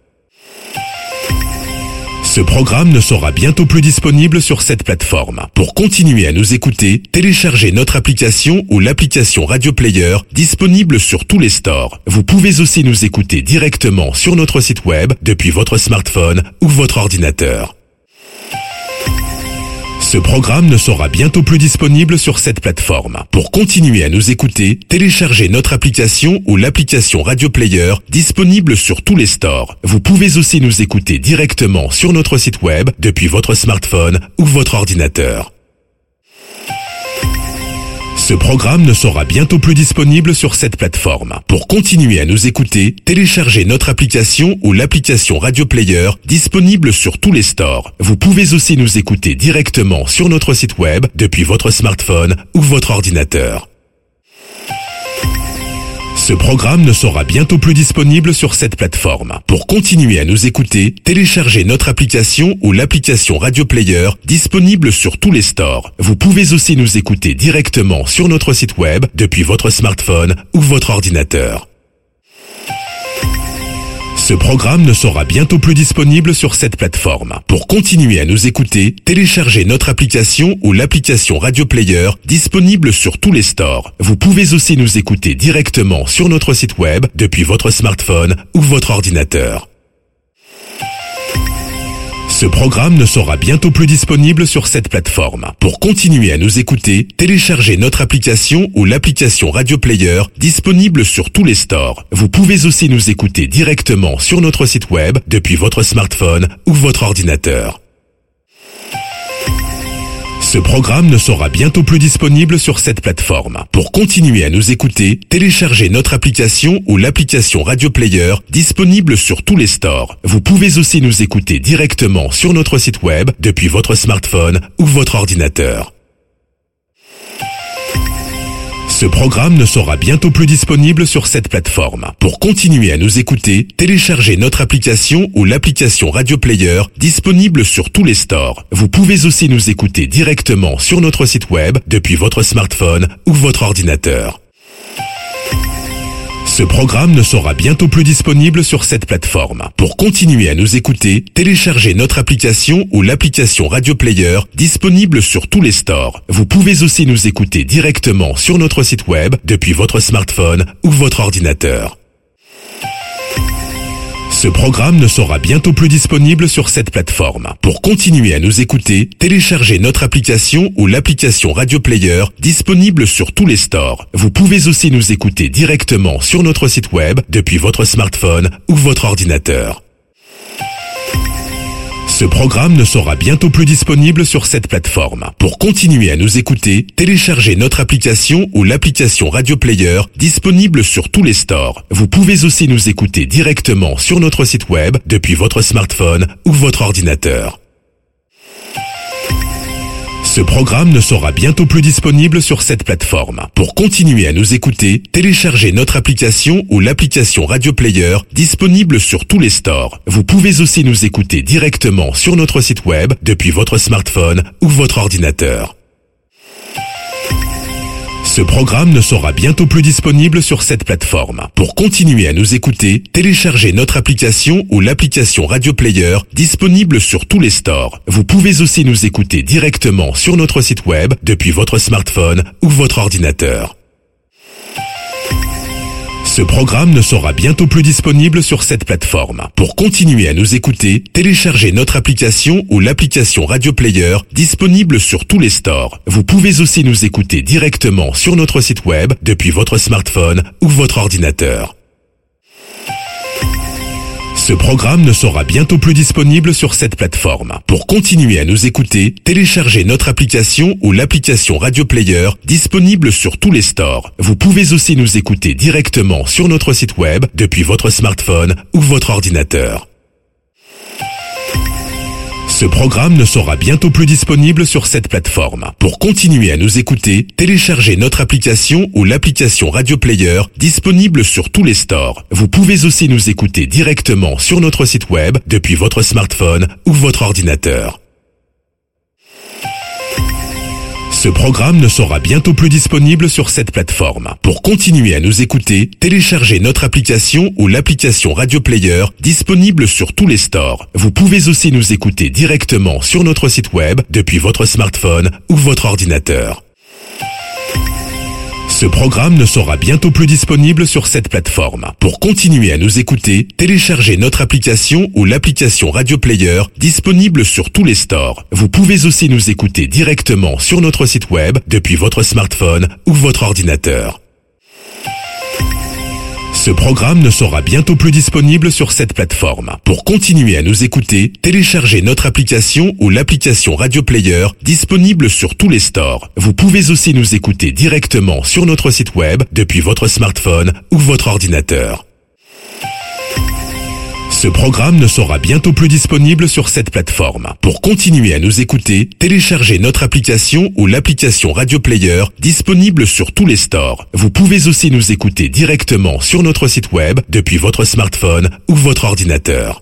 Ce programme ne sera bientôt plus disponible sur cette plateforme. Pour continuer à nous écouter, téléchargez notre application ou l'application Radio Player disponible sur tous les stores. Vous pouvez aussi nous écouter directement sur notre site web depuis votre smartphone ou votre ordinateur. Ce programme ne sera bientôt plus disponible sur cette plateforme. Pour continuer à nous écouter, téléchargez notre application ou l'application Radio Player disponible sur tous les stores. Vous pouvez aussi nous écouter directement sur notre site web depuis votre smartphone ou votre ordinateur. Ce programme ne sera bientôt plus disponible sur cette plateforme. Pour continuer à nous écouter, téléchargez notre application ou l'application Radio Player disponible sur tous les stores. Vous pouvez aussi nous écouter directement sur notre site web depuis votre smartphone ou votre ordinateur. Ce programme ne sera bientôt plus disponible sur cette plateforme. Pour continuer à nous écouter, téléchargez notre application ou l'application Radio Player disponible sur tous les stores. Vous pouvez aussi nous écouter directement sur notre site web depuis votre smartphone ou votre ordinateur. Ce programme ne sera bientôt plus disponible sur cette plateforme. Pour continuer à nous écouter, téléchargez notre application ou l'application Radio Player disponible sur tous les stores. Vous pouvez aussi nous écouter directement sur notre site web depuis votre smartphone ou votre ordinateur. Ce programme ne sera bientôt plus disponible sur cette plateforme. Pour continuer à nous écouter, téléchargez notre application ou l'application Radio Player disponible sur tous les stores. Vous pouvez aussi nous écouter directement sur notre site web depuis votre smartphone ou votre ordinateur. Ce programme ne sera bientôt plus disponible sur cette plateforme. Pour continuer à nous écouter, téléchargez notre application ou l'application Radio Player disponible sur tous les stores. Vous pouvez aussi nous écouter directement sur notre site web depuis votre smartphone ou votre ordinateur. Ce programme ne sera bientôt plus disponible sur cette plateforme. Pour continuer à nous écouter, téléchargez notre application ou l'application Radio Player disponible sur tous les stores. Vous pouvez aussi nous écouter directement sur notre site web depuis votre smartphone ou votre ordinateur. Ce programme ne sera bientôt plus disponible sur cette plateforme. Pour continuer à nous écouter, téléchargez notre application ou l'application Radio Player disponible sur tous les stores. Vous pouvez aussi nous écouter directement sur notre site web depuis votre smartphone ou votre ordinateur. Ce programme ne sera bientôt plus disponible sur cette plateforme. Pour continuer à nous écouter, téléchargez notre application ou l'application Radio Player disponible sur tous les stores. Vous pouvez aussi nous écouter directement sur notre site web depuis votre smartphone ou votre ordinateur. Ce programme ne sera bientôt plus disponible sur cette plateforme. Pour continuer à nous écouter, téléchargez notre application ou l'application Radio Player disponible sur tous les stores. Vous pouvez aussi nous écouter directement sur notre site web depuis votre smartphone ou votre ordinateur. Ce programme ne sera bientôt plus disponible sur cette plateforme. Pour continuer à nous écouter, téléchargez notre application ou l'application Radio Player disponible sur tous les stores. Vous pouvez aussi nous écouter directement sur notre site web depuis votre smartphone ou votre ordinateur. Ce Ce programme ne sera bientôt plus disponible sur cette plateforme. Pour continuer à nous écouter, téléchargez notre application ou l'application Radio Player disponible sur tous les stores. Vous pouvez aussi nous écouter directement sur notre site web depuis votre smartphone ou votre ordinateur. Ce programme ne sera bientôt plus disponible sur cette plateforme. Pour continuer à nous écouter, téléchargez notre application ou l'application Radio Player disponible sur tous les stores. Vous pouvez aussi nous écouter directement sur notre site web depuis votre smartphone ou votre ordinateur. Ce programme ne sera bientôt plus disponible sur cette plateforme. Pour continuer à nous écouter, téléchargez notre application ou l'application Radio Player disponible sur tous les stores. Vous pouvez aussi nous écouter directement sur notre site web depuis votre smartphone ou votre ordinateur. Ce programme ne sera bientôt plus disponible sur cette plateforme. Pour continuer à nous écouter, téléchargez notre application ou l'application Radio Player disponible sur tous les stores. Vous pouvez aussi nous écouter directement sur notre site web depuis votre smartphone ou votre ordinateur. Ce programme ne sera bientôt plus disponible sur cette plateforme. Pour continuer à nous écouter, téléchargez notre application ou l'application Radio Player disponible sur tous les stores. Vous pouvez aussi nous écouter directement sur notre site web depuis votre smartphone ou votre ordinateur. Ce programme ne sera bientôt plus disponible sur cette plateforme. Pour continuer à nous écouter, téléchargez notre application ou l'application Radio Player disponible sur tous les stores. Vous pouvez aussi nous écouter directement sur notre site web depuis votre smartphone ou votre ordinateur. Ce programme ne sera bientôt plus disponible sur cette plateforme. Pour continuer à nous écouter, téléchargez notre application ou l'application Radio Player disponible sur tous les stores. Vous pouvez aussi nous écouter directement sur notre site web depuis votre smartphone ou votre ordinateur. Ce programme ne sera bientôt plus disponible sur cette plateforme. Pour continuer à nous écouter, téléchargez notre application ou l'application Radio Player disponible sur tous les stores. Vous pouvez aussi nous écouter directement sur notre site web depuis votre smartphone ou votre ordinateur.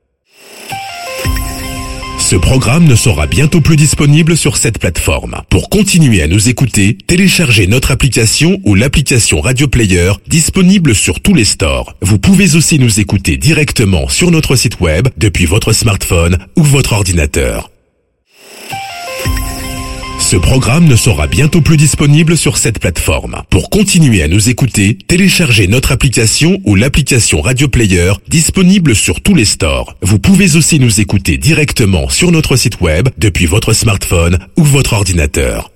Ce programme ne sera bientôt plus disponible sur cette plateforme. Pour continuer à nous écouter, téléchargez notre application ou l'application Radio Player disponible sur tous les stores. Vous pouvez aussi nous écouter directement sur notre site web depuis votre smartphone ou votre ordinateur. Ce programme ne sera bientôt plus disponible sur cette plateforme. Pour continuer à nous écouter, téléchargez notre application ou l'application Radio Player disponible sur tous les stores. Vous pouvez aussi nous écouter directement sur notre site web depuis votre smartphone ou votre ordinateur.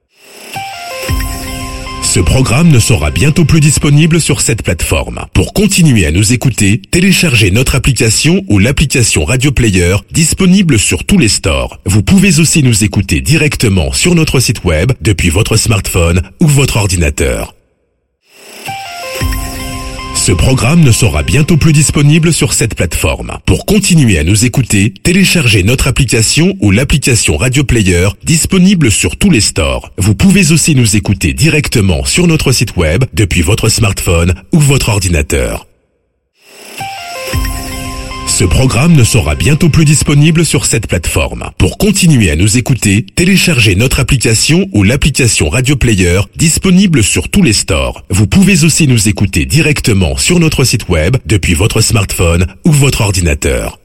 Ce programme ne sera bientôt plus disponible sur cette plateforme. Pour continuer à nous écouter, téléchargez notre application ou l'application Radio Player disponible sur tous les stores. Vous pouvez aussi nous écouter directement sur notre site web depuis votre smartphone ou votre ordinateur. Ce programme ne sera bientôt plus disponible sur cette plateforme. Pour continuer à nous écouter, téléchargez notre application ou l'application Radio Player disponible sur tous les stores. Vous pouvez aussi nous écouter directement sur notre site web depuis votre smartphone ou votre ordinateur. Ce programme ne sera bientôt plus disponible sur cette plateforme. Pour continuer à nous écouter, téléchargez notre application ou l'application Radio Player disponible sur tous les stores. Vous pouvez aussi nous écouter directement sur notre site web depuis votre smartphone ou votre ordinateur.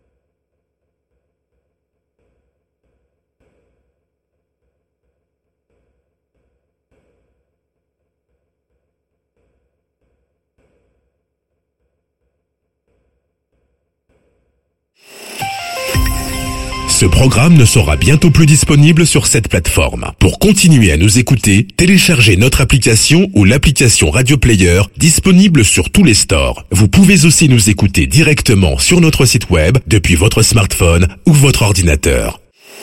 Ce programme ne sera bientôt plus disponible sur cette plateforme. Pour continuer à nous écouter, téléchargez notre application ou l'application Radio Player disponible sur tous les stores. Vous pouvez aussi nous écouter directement sur notre site web depuis votre smartphone ou votre ordinateur.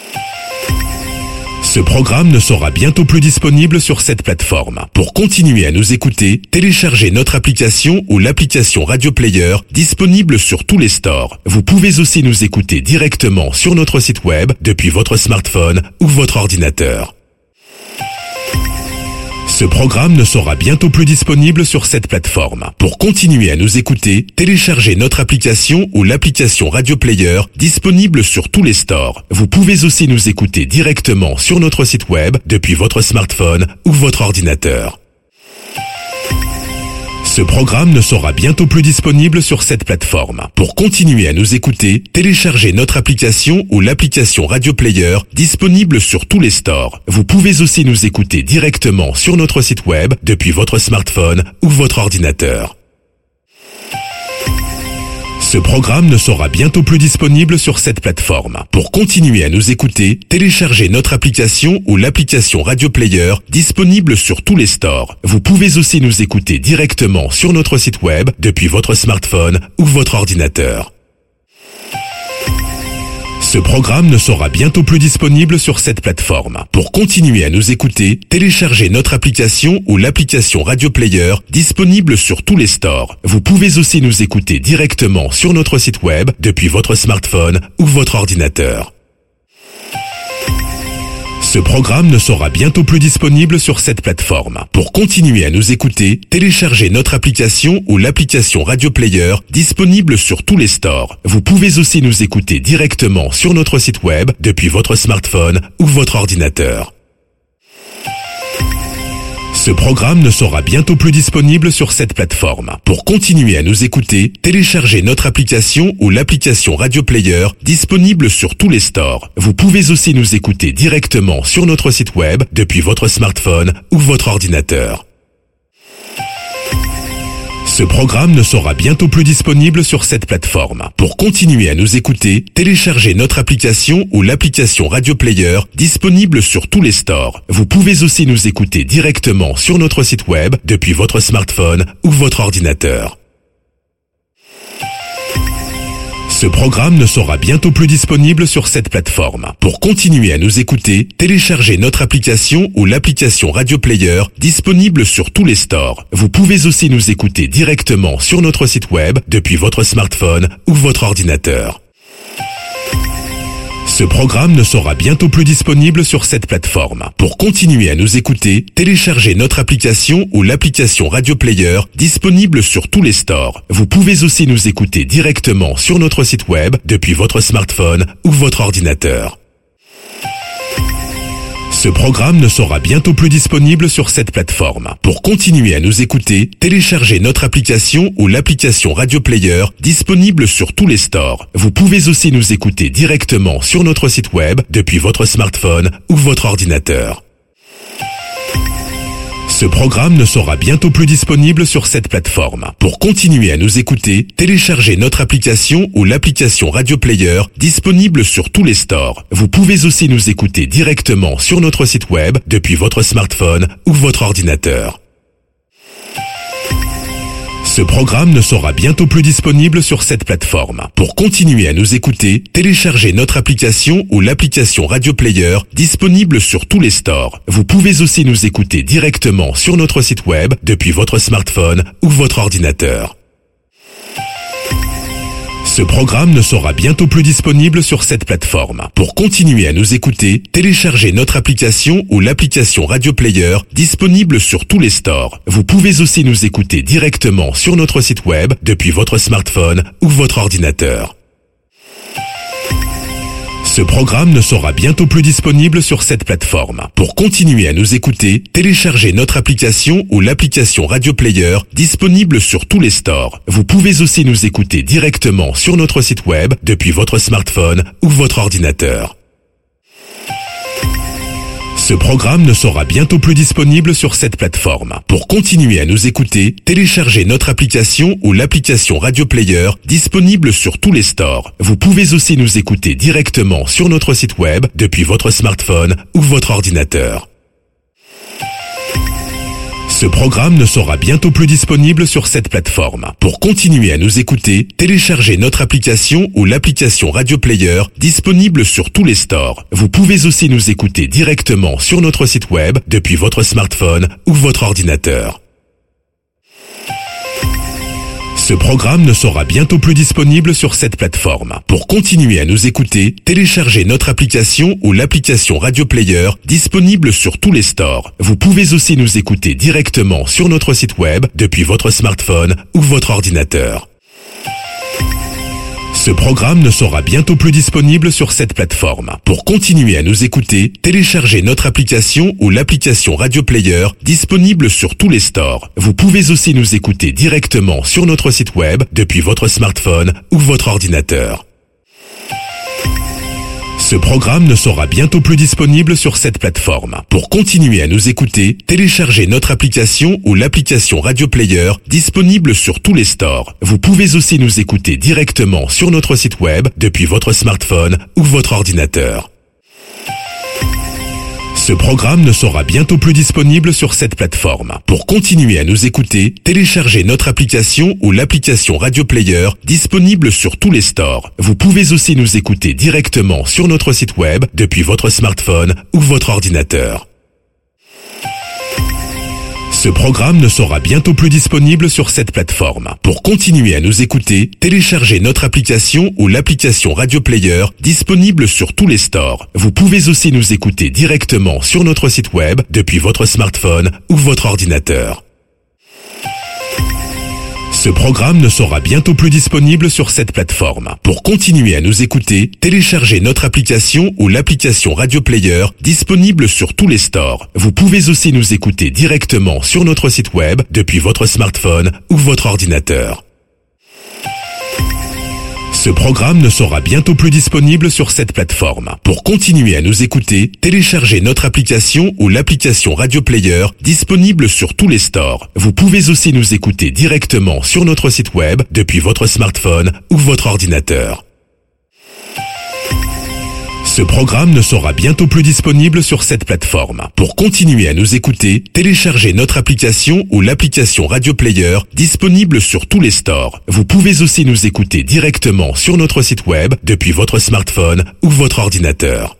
Ce programme ne sera bientôt plus disponible sur cette plateforme. Pour continuer à nous écouter, téléchargez notre application ou l'application Radio Player disponible sur tous les stores. Vous pouvez aussi nous écouter directement sur notre site web depuis votre smartphone ou votre ordinateur. Ce programme ne sera bientôt plus disponible sur cette plateforme. Pour continuer à nous écouter, téléchargez notre application ou l'application Radio Player disponible sur tous les stores. Vous pouvez aussi nous écouter directement sur notre site web depuis votre smartphone ou votre ordinateur. Ce programme ne sera bientôt plus disponible sur cette plateforme. Pour continuer à nous écouter, téléchargez notre application ou l'application Radio Player disponible sur tous les stores. Vous pouvez aussi nous écouter directement sur notre site web depuis votre smartphone ou votre ordinateur. Ce programme ne sera bientôt plus disponible sur cette plateforme. Pour continuer à nous écouter, téléchargez notre application ou l'application Radio Player disponible sur tous les stores. Vous pouvez aussi nous écouter directement sur notre site web depuis votre smartphone ou votre ordinateur. Ce programme ne sera bientôt plus disponible sur cette plateforme. Pour continuer à nous écouter, téléchargez notre application ou l'application Radio Player disponible sur tous les stores. Vous pouvez aussi nous écouter directement sur notre site web depuis votre smartphone ou votre ordinateur. Ce programme ne sera bientôt plus disponible sur cette plateforme. Pour continuer à nous écouter, téléchargez notre application ou l'application Radio Player disponible sur tous les stores. Vous pouvez aussi nous écouter directement sur notre site web depuis votre smartphone ou votre ordinateur. Ce programme ne sera bientôt plus disponible sur cette plateforme. Pour continuer à nous écouter, téléchargez notre application ou l'application Radio Player disponible sur tous les stores. Vous pouvez aussi nous écouter directement sur notre site web depuis votre smartphone ou votre ordinateur. Ce programme ne sera bientôt plus disponible sur cette plateforme. Pour continuer à nous écouter, téléchargez notre application ou l'application Radio Player disponible sur tous les stores. Vous pouvez aussi nous écouter directement sur notre site web depuis votre smartphone ou votre ordinateur. Ce programme ne sera bientôt plus disponible sur cette plateforme. Pour continuer à nous écouter, téléchargez notre application ou l'application Radio Player disponible sur tous les stores. Vous pouvez aussi nous écouter directement sur notre site web depuis votre smartphone ou votre ordinateur. Ce programme ne sera bientôt plus disponible sur cette plateforme. Pour continuer à nous écouter, téléchargez notre application ou l'application Radio Player disponible sur tous les stores. Vous pouvez aussi nous écouter directement sur notre site web depuis votre smartphone ou votre ordinateur. Ce programme ne sera bientôt plus disponible sur cette plateforme. Pour continuer à nous écouter, téléchargez notre application ou l'application Radio Player disponible sur tous les stores. Vous pouvez aussi nous écouter directement sur notre site web depuis votre smartphone ou votre ordinateur. Ce programme ne sera bientôt plus disponible sur cette plateforme. Pour continuer à nous écouter, téléchargez notre application ou l'application Radio Player disponible sur tous les stores. Vous pouvez aussi nous écouter directement sur notre site web depuis votre smartphone ou votre ordinateur. Ce programme ne sera bientôt plus disponible sur cette plateforme. Pour continuer à nous écouter, téléchargez notre application ou l'application Radio Player disponible sur tous les stores. Vous pouvez aussi nous écouter directement sur notre site web depuis votre smartphone ou votre ordinateur. Ce programme ne sera bientôt plus disponible sur cette plateforme. Pour continuer à nous écouter, téléchargez notre application ou l'application Radio Player disponible sur tous les stores. Vous pouvez aussi nous écouter directement sur notre site web depuis votre smartphone ou votre ordinateur. Ce programme ne sera bientôt plus disponible sur cette plateforme. Pour continuer à nous écouter, téléchargez notre application ou l'application Radio Player disponible sur tous les stores. Vous pouvez aussi nous écouter directement sur notre site web depuis votre smartphone ou votre ordinateur. Ce programme ne sera bientôt plus disponible sur cette plateforme. Pour continuer à nous écouter, téléchargez notre application ou l'application Radio Player disponible sur tous les stores. Vous pouvez aussi nous écouter directement sur notre site web depuis votre smartphone ou votre ordinateur. Ce programme ne sera bientôt plus disponible sur cette plateforme. Pour continuer à nous écouter, téléchargez notre application ou l'application Radio Player disponible sur tous les stores. Vous pouvez aussi nous écouter directement sur notre site web depuis votre smartphone ou votre ordinateur. Ce programme ne sera bientôt plus disponible sur cette plateforme. Pour continuer à nous écouter, téléchargez notre application ou l'application Radio Player disponible sur tous les stores. Vous pouvez aussi nous écouter directement sur notre site web depuis votre smartphone ou votre ordinateur. Ce programme ne sera bientôt plus disponible sur cette plateforme. Pour continuer à nous écouter, téléchargez notre application ou l'application Radio Player disponible sur tous les stores. Vous pouvez aussi nous écouter directement sur notre site web depuis votre smartphone ou votre ordinateur. Ce programme ne sera bientôt plus disponible sur cette plateforme. Pour continuer à nous écouter, téléchargez notre application ou l'application Radio Player disponible sur tous les stores. Vous pouvez aussi nous écouter directement sur notre site web depuis votre smartphone ou votre ordinateur. Ce programme ne sera bientôt plus disponible sur cette plateforme. Pour continuer à nous écouter, téléchargez notre application ou l'application Radio Player disponible sur tous les stores. Vous pouvez aussi nous écouter directement sur notre site web depuis votre smartphone ou votre ordinateur. Ce programme ne sera bientôt plus disponible sur cette plateforme. Pour continuer à nous écouter, téléchargez notre application ou l'application Radio Player disponible sur tous les stores. Vous pouvez aussi nous écouter directement sur notre site web depuis votre smartphone ou votre ordinateur. Ce programme ne sera bientôt plus disponible sur cette plateforme. Pour continuer à nous écouter, téléchargez notre application ou l'application Radio Player disponible sur tous les stores. Vous pouvez aussi nous écouter directement sur notre site web depuis votre smartphone ou votre ordinateur. Ce programme ne sera bientôt plus disponible sur cette plateforme. Pour continuer à nous écouter, téléchargez notre application ou l'application Radio Player disponible sur tous les stores. Vous pouvez aussi nous écouter directement sur notre site web depuis votre smartphone ou votre ordinateur. Ce programme ne sera bientôt plus disponible sur cette plateforme. Pour continuer à nous écouter, téléchargez notre application ou l'application Radio Player disponible sur tous les stores. Vous pouvez aussi nous écouter directement sur notre site web depuis votre smartphone ou votre ordinateur.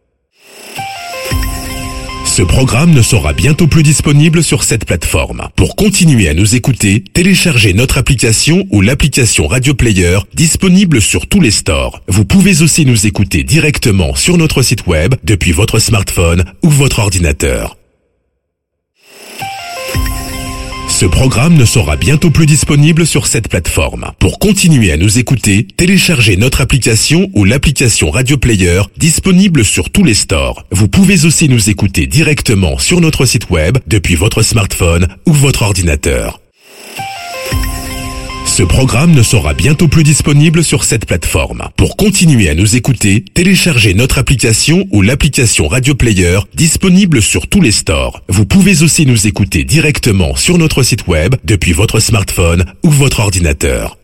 Ce programme ne sera bientôt plus disponible sur cette plateforme. Pour continuer à nous écouter, téléchargez notre application ou l'application Radio Player disponible sur tous les stores. Vous pouvez aussi nous écouter directement sur notre site web depuis votre smartphone ou votre ordinateur. Ce programme ne sera bientôt plus disponible sur cette plateforme. Pour continuer à nous écouter, téléchargez notre application ou l'application Radio Player disponible sur tous les stores. Vous pouvez aussi nous écouter directement sur notre site web depuis votre smartphone ou votre ordinateur. Ce programme ne sera bientôt plus disponible sur cette plateforme. Pour continuer à nous écouter, téléchargez notre application ou l'application Radio Player disponible sur tous les stores. Vous pouvez aussi nous écouter directement sur notre site web depuis votre smartphone ou votre ordinateur.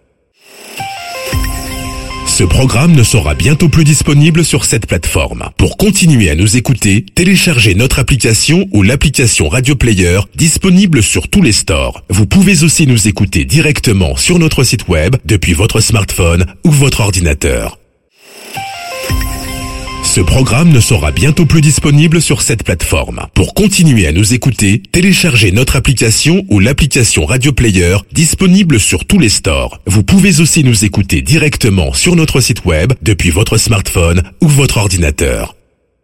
Ce programme ne sera bientôt plus disponible sur cette plateforme. Pour continuer à nous écouter, téléchargez notre application ou l'application Radio Player disponible sur tous les stores. Vous pouvez aussi nous écouter directement sur notre site web depuis votre smartphone ou votre ordinateur. Ce programme ne sera bientôt plus disponible sur cette plateforme. Pour continuer à nous écouter, téléchargez notre application ou l'application Radio Player disponible sur tous les stores. Vous pouvez aussi nous écouter directement sur notre site web depuis votre smartphone ou votre ordinateur.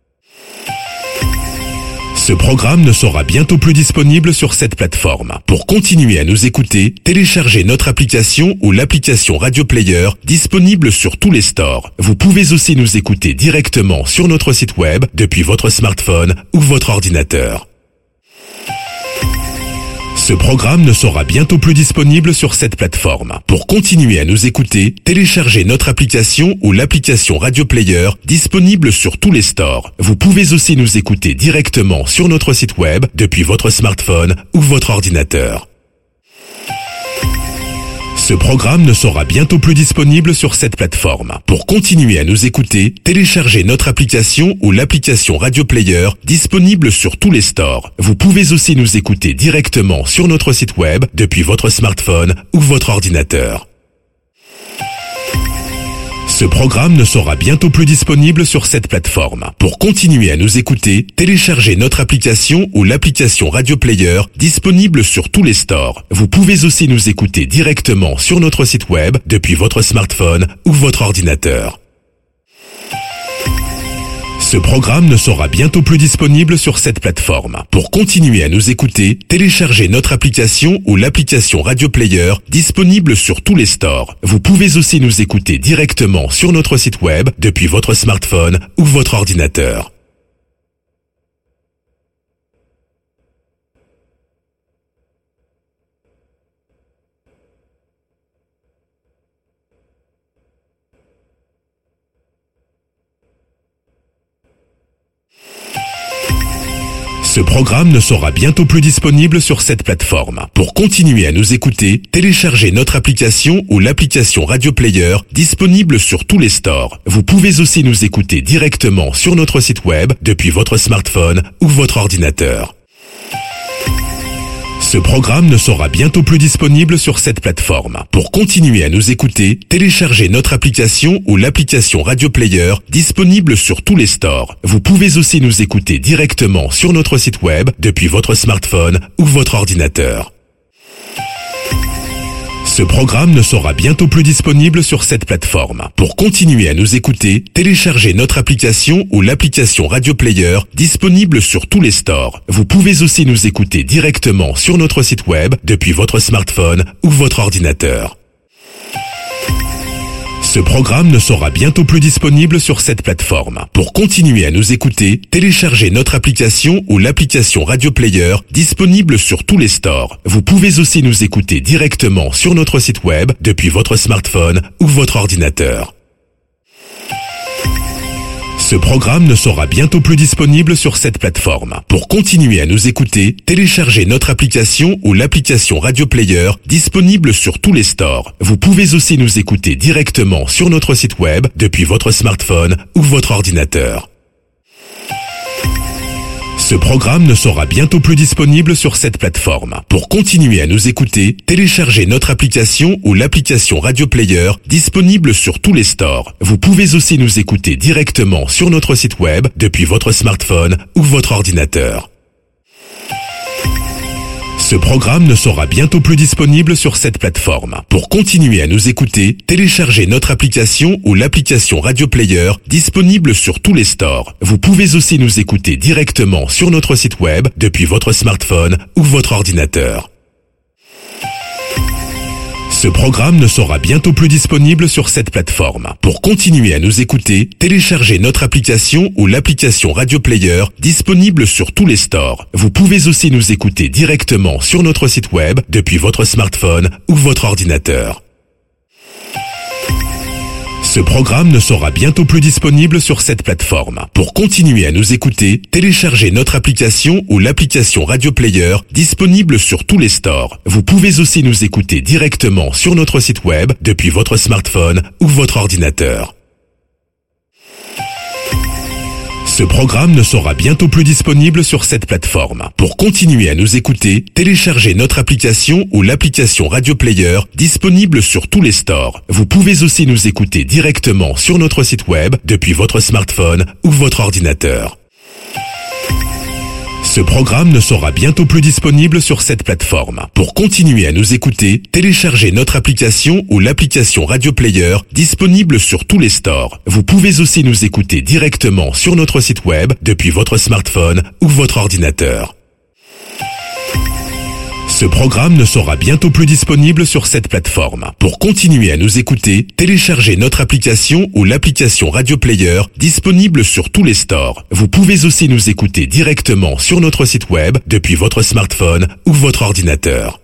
Ce programme ne sera bientôt plus disponible sur cette plateforme. Pour continuer à nous écouter, téléchargez notre application ou l'application Radio Player disponible sur tous les stores. Vous pouvez aussi nous écouter directement sur notre site web depuis votre smartphone ou votre ordinateur. Ce programme ne sera bientôt plus disponible sur cette plateforme. Pour continuer à nous écouter, téléchargez notre application ou l'application Radio Player disponible sur tous les stores. Vous pouvez aussi nous écouter directement sur notre site web depuis votre smartphone ou votre ordinateur. Ce programme ne sera bientôt plus disponible sur cette plateforme. Pour continuer à nous écouter, téléchargez notre application ou l'application Radio Player disponible sur tous les stores. Vous pouvez aussi nous écouter directement sur notre site web depuis votre smartphone ou votre ordinateur. Ce programme ne sera bientôt plus disponible sur cette plateforme. Pour continuer à nous écouter, téléchargez notre application ou l'application Radio Player disponible sur tous les stores. Vous pouvez aussi nous écouter directement sur notre site web depuis votre smartphone ou votre ordinateur. Ce programme ne sera bientôt plus disponible sur cette plateforme. Pour continuer à nous écouter, téléchargez notre application ou l'application Radio Player disponible sur tous les stores. Vous pouvez aussi nous écouter directement sur notre site web depuis votre smartphone ou votre ordinateur. Ce programme ne sera bientôt plus disponible sur cette plateforme. Pour continuer à nous écouter, téléchargez notre application ou l'application Radio Player disponible sur tous les stores. Vous pouvez aussi nous écouter directement sur notre site web depuis votre smartphone ou votre ordinateur. Ce programme ne sera bientôt plus disponible sur cette plateforme. Pour continuer à nous écouter, téléchargez notre application ou l'application Radio Player disponible sur tous les stores. Vous pouvez aussi nous écouter directement sur notre site web depuis votre smartphone ou votre ordinateur. Ce programme ne sera bientôt plus disponible sur cette plateforme. Pour continuer à nous écouter, téléchargez notre application ou l'application Radio Player disponible sur tous les stores. Vous pouvez aussi nous écouter directement sur notre site web depuis votre smartphone ou votre ordinateur. Ce programme ne sera bientôt plus disponible sur cette plateforme. Pour continuer à nous écouter, téléchargez notre application ou l'application Radio Player disponible sur tous les stores. Vous pouvez aussi nous écouter directement sur notre site web depuis votre smartphone ou votre ordinateur. Ce programme ne sera bientôt plus disponible sur cette plateforme. Pour continuer à nous écouter, téléchargez notre application ou l'application Radio Player disponible sur tous les stores. Vous pouvez aussi nous écouter directement sur notre site web depuis votre smartphone ou votre ordinateur. Ce programme ne sera bientôt plus disponible sur cette plateforme. Pour continuer à nous écouter, téléchargez notre application ou l'application Radio Player disponible sur tous les stores. Vous pouvez aussi nous écouter directement sur notre site web depuis votre smartphone ou votre ordinateur. Ce programme ne sera bientôt plus disponible sur cette plateforme. Pour continuer à nous écouter, téléchargez notre application ou l'application Radio Player disponible sur tous les stores. Vous pouvez aussi nous écouter directement sur notre site web depuis votre smartphone ou votre ordinateur. Ce programme ne sera bientôt plus disponible sur cette plateforme. Pour continuer à nous écouter, téléchargez notre application ou l'application Radio Player disponible sur tous les stores. Vous pouvez aussi nous écouter directement sur notre site web depuis votre smartphone ou votre ordinateur. Ce programme ne sera bientôt plus disponible sur cette plateforme. Pour continuer à nous écouter, téléchargez notre application ou l'application Radio Player disponible sur tous les stores. Vous pouvez aussi nous écouter directement sur notre site web depuis votre smartphone ou votre ordinateur. Ce programme ne sera bientôt plus disponible sur cette plateforme. Pour continuer à nous écouter, téléchargez notre application ou l'application Radio Player disponible sur tous les stores. Vous pouvez aussi nous écouter directement sur notre site web depuis votre smartphone ou votre ordinateur. Ce programme ne sera bientôt plus disponible sur cette plateforme. Pour continuer à nous écouter, téléchargez notre application ou l'application Radio Player disponible sur tous les stores. Vous pouvez aussi nous écouter directement sur notre site web depuis votre smartphone ou votre ordinateur. Ce programme ne sera bientôt plus disponible sur cette plateforme. Pour continuer à nous écouter, téléchargez notre application ou l'application Radio Player disponible sur tous les stores. Vous pouvez aussi nous écouter directement sur notre site web depuis votre smartphone ou votre ordinateur.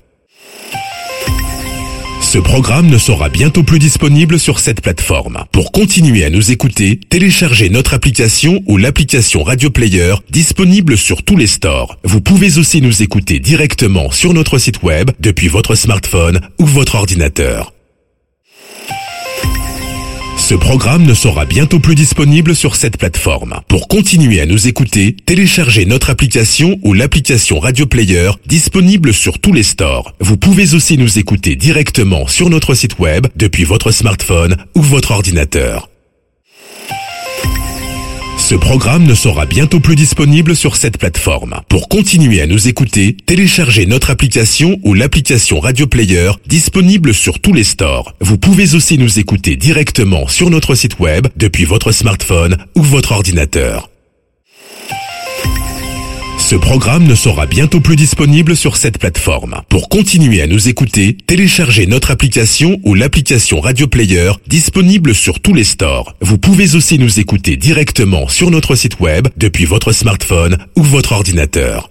Ce programme ne sera bientôt plus disponible sur cette plateforme. Pour continuer à nous écouter, téléchargez notre application ou l'application Radio Player disponible sur tous les stores. Vous pouvez aussi nous écouter directement sur notre site web depuis votre smartphone ou votre ordinateur. Ce programme ne sera bientôt plus disponible sur cette plateforme. Pour continuer à nous écouter, téléchargez notre application ou l'application Radio Player disponible sur tous les stores. Vous pouvez aussi nous écouter directement sur notre site web depuis votre smartphone ou votre ordinateur. Ce programme ne sera bientôt plus disponible sur cette plateforme. Pour continuer à nous écouter, téléchargez notre application ou l'application Radio Player disponible sur tous les stores. Vous pouvez aussi nous écouter directement sur notre site web depuis votre smartphone ou votre ordinateur. Ce programme ne sera bientôt plus disponible sur cette plateforme. Pour continuer à nous écouter, téléchargez notre application ou l'application Radio Player disponible sur tous les stores. Vous pouvez aussi nous écouter directement sur notre site web depuis votre smartphone ou votre ordinateur.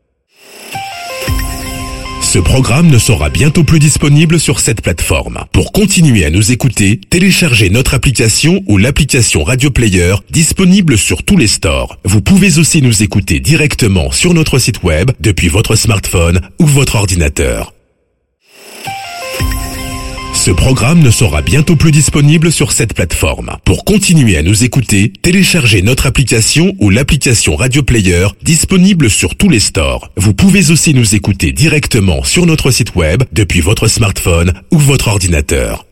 Ce programme ne sera bientôt plus disponible sur cette plateforme. Pour continuer à nous écouter, téléchargez notre application ou l'application Radio Player disponible sur tous les stores. Vous pouvez aussi nous écouter directement sur notre site web depuis votre smartphone ou votre ordinateur. Ce programme ne sera bientôt plus disponible sur cette plateforme. Pour continuer à nous écouter, téléchargez notre application ou l'application Radio Player disponible sur tous les stores. Vous pouvez aussi nous écouter directement sur notre site web depuis votre smartphone ou votre ordinateur.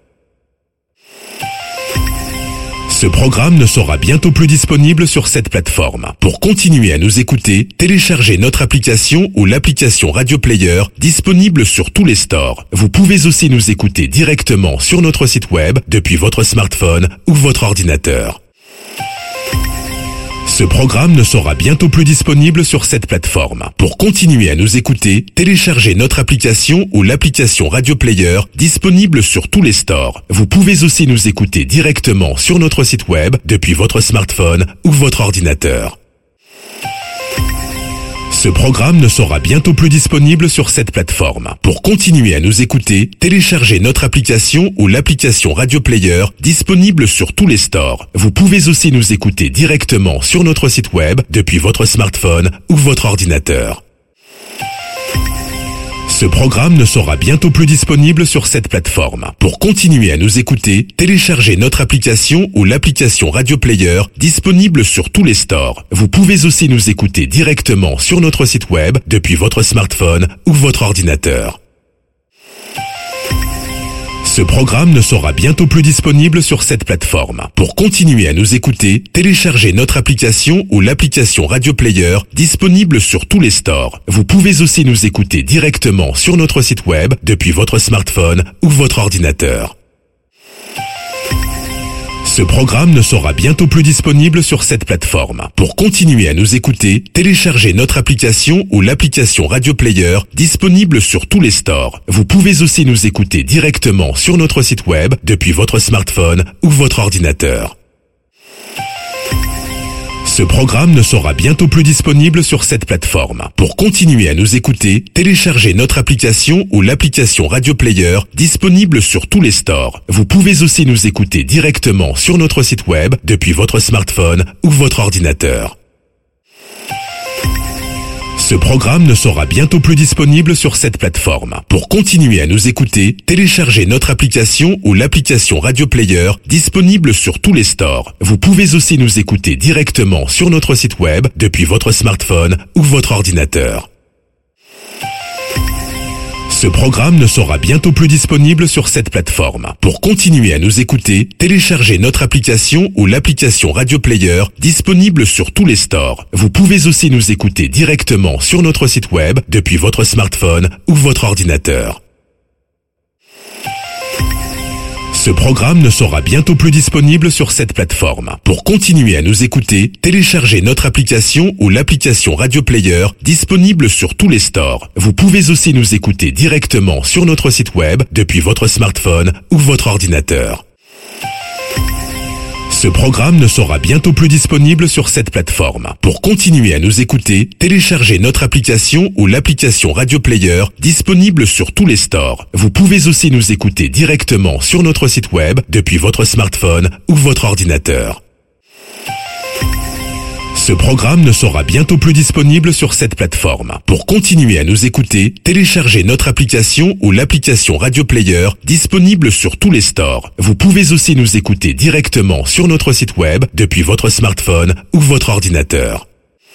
Ce programme ne sera bientôt plus disponible sur cette plateforme. Pour continuer à nous écouter, téléchargez notre application ou l'application Radio Player disponible sur tous les stores. Vous pouvez aussi nous écouter directement sur notre site web depuis votre smartphone ou votre ordinateur. Ce programme ne sera bientôt plus disponible sur cette plateforme. Pour continuer à nous écouter, téléchargez notre application ou l'application Radio Player disponible sur tous les stores. Vous pouvez aussi nous écouter directement sur notre site web depuis votre smartphone ou votre ordinateur. Ce programme ne sera bientôt plus disponible sur cette plateforme. Pour continuer à nous écouter, téléchargez notre application ou l'application Radio Player disponible sur tous les stores. Vous pouvez aussi nous écouter directement sur notre site web depuis votre smartphone ou votre ordinateur. Ce programme ne sera bientôt plus disponible sur cette plateforme. Pour continuer à nous écouter, téléchargez notre application ou l'application Radio Player disponible sur tous les stores. Vous pouvez aussi nous écouter directement sur notre site web depuis votre smartphone ou votre ordinateur. Ce programme ne sera bientôt plus disponible sur cette plateforme. Pour continuer à nous écouter, téléchargez notre application ou l'application Radio Player disponible sur tous les stores. Vous pouvez aussi nous écouter directement sur notre site web depuis votre smartphone ou votre ordinateur. Ce programme ne sera bientôt plus disponible sur cette plateforme. Pour continuer à nous écouter, téléchargez notre application ou l'application Radio Player disponible sur tous les stores. Vous pouvez aussi nous écouter directement sur notre site web depuis votre smartphone ou votre ordinateur. Ce programme ne sera bientôt plus disponible sur cette plateforme. Pour continuer à nous écouter, téléchargez notre application ou l'application Radio Player disponible sur tous les stores. Vous pouvez aussi nous écouter directement sur notre site web depuis votre smartphone ou votre ordinateur. Ce programme ne sera bientôt plus disponible sur cette plateforme. Pour continuer à nous écouter, téléchargez notre application ou l'application Radio Player disponible sur tous les stores. Vous pouvez aussi nous écouter directement sur notre site web depuis votre smartphone ou votre ordinateur. Ce programme ne sera bientôt plus disponible sur cette plateforme. Pour continuer à nous écouter, téléchargez notre application ou l'application Radio Player disponible sur tous les stores. Vous pouvez aussi nous écouter directement sur notre site web depuis votre smartphone ou votre ordinateur. Ce programme ne sera bientôt plus disponible sur cette plateforme. Pour continuer à nous écouter, téléchargez notre application ou l'application Radio Player disponible sur tous les stores. Vous pouvez aussi nous écouter directement sur notre site web depuis votre smartphone ou votre ordinateur. Ce programme ne sera bientôt plus disponible sur cette plateforme. Pour continuer à nous écouter, téléchargez notre application ou l'application Radio Player disponible sur tous les stores. Vous pouvez aussi nous écouter directement sur notre site web depuis votre smartphone ou votre ordinateur. Ce programme ne sera bientôt plus disponible sur cette plateforme. Pour continuer à nous écouter, téléchargez notre application ou l'application Radio Player disponible sur tous les stores. Vous pouvez aussi nous écouter directement sur notre site web depuis votre smartphone ou votre ordinateur.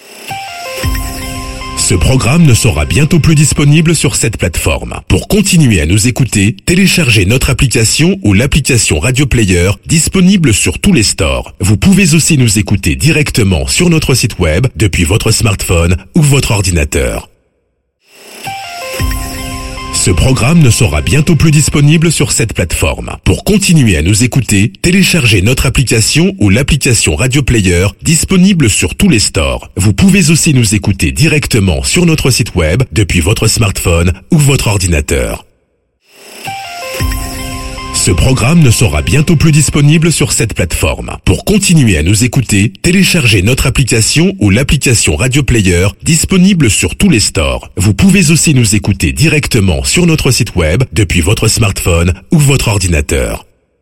Ce programme ne sera bientôt plus disponible sur cette plateforme. Pour continuer à nous écouter, téléchargez notre application ou l'application Radio Player disponible sur tous les stores. Vous pouvez aussi nous écouter directement sur notre site web depuis votre smartphone ou votre ordinateur. Ce programme ne sera bientôt plus disponible sur cette plateforme. Pour continuer à nous écouter, téléchargez notre application ou l'application Radio Player disponible sur tous les stores. Vous pouvez aussi nous écouter directement sur notre site web depuis votre smartphone ou votre ordinateur. Ce programme ne sera bientôt plus disponible sur cette plateforme. Pour continuer à nous écouter, téléchargez notre application ou l'application Radio Player disponible sur tous les stores. Vous pouvez aussi nous écouter directement sur notre site web depuis votre smartphone ou votre ordinateur.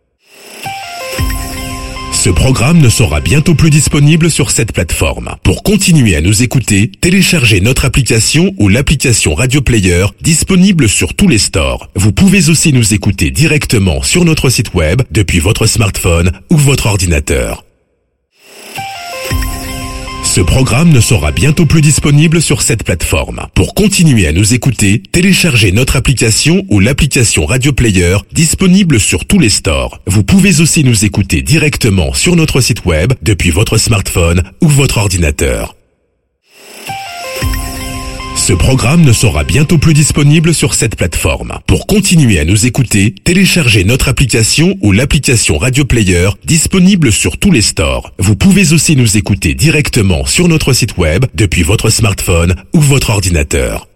Ce programme ne sera bientôt plus disponible sur cette plateforme. Pour continuer à nous écouter, téléchargez notre application ou l'application Radio Player disponible sur tous les stores. Vous pouvez aussi nous écouter directement sur notre site web depuis votre smartphone ou votre ordinateur. Ce programme ne sera bientôt plus disponible sur cette plateforme. Pour continuer à nous écouter, téléchargez notre application ou l'application Radio Player disponible sur tous les stores. Vous pouvez aussi nous écouter directement sur notre site web depuis votre smartphone ou votre ordinateur. Ce programme ne sera bientôt plus disponible sur cette plateforme. Pour continuer à nous écouter, téléchargez notre application ou l'application Radio Player disponible sur tous les stores. Vous pouvez aussi nous écouter directement sur notre site web depuis votre smartphone ou votre ordinateur.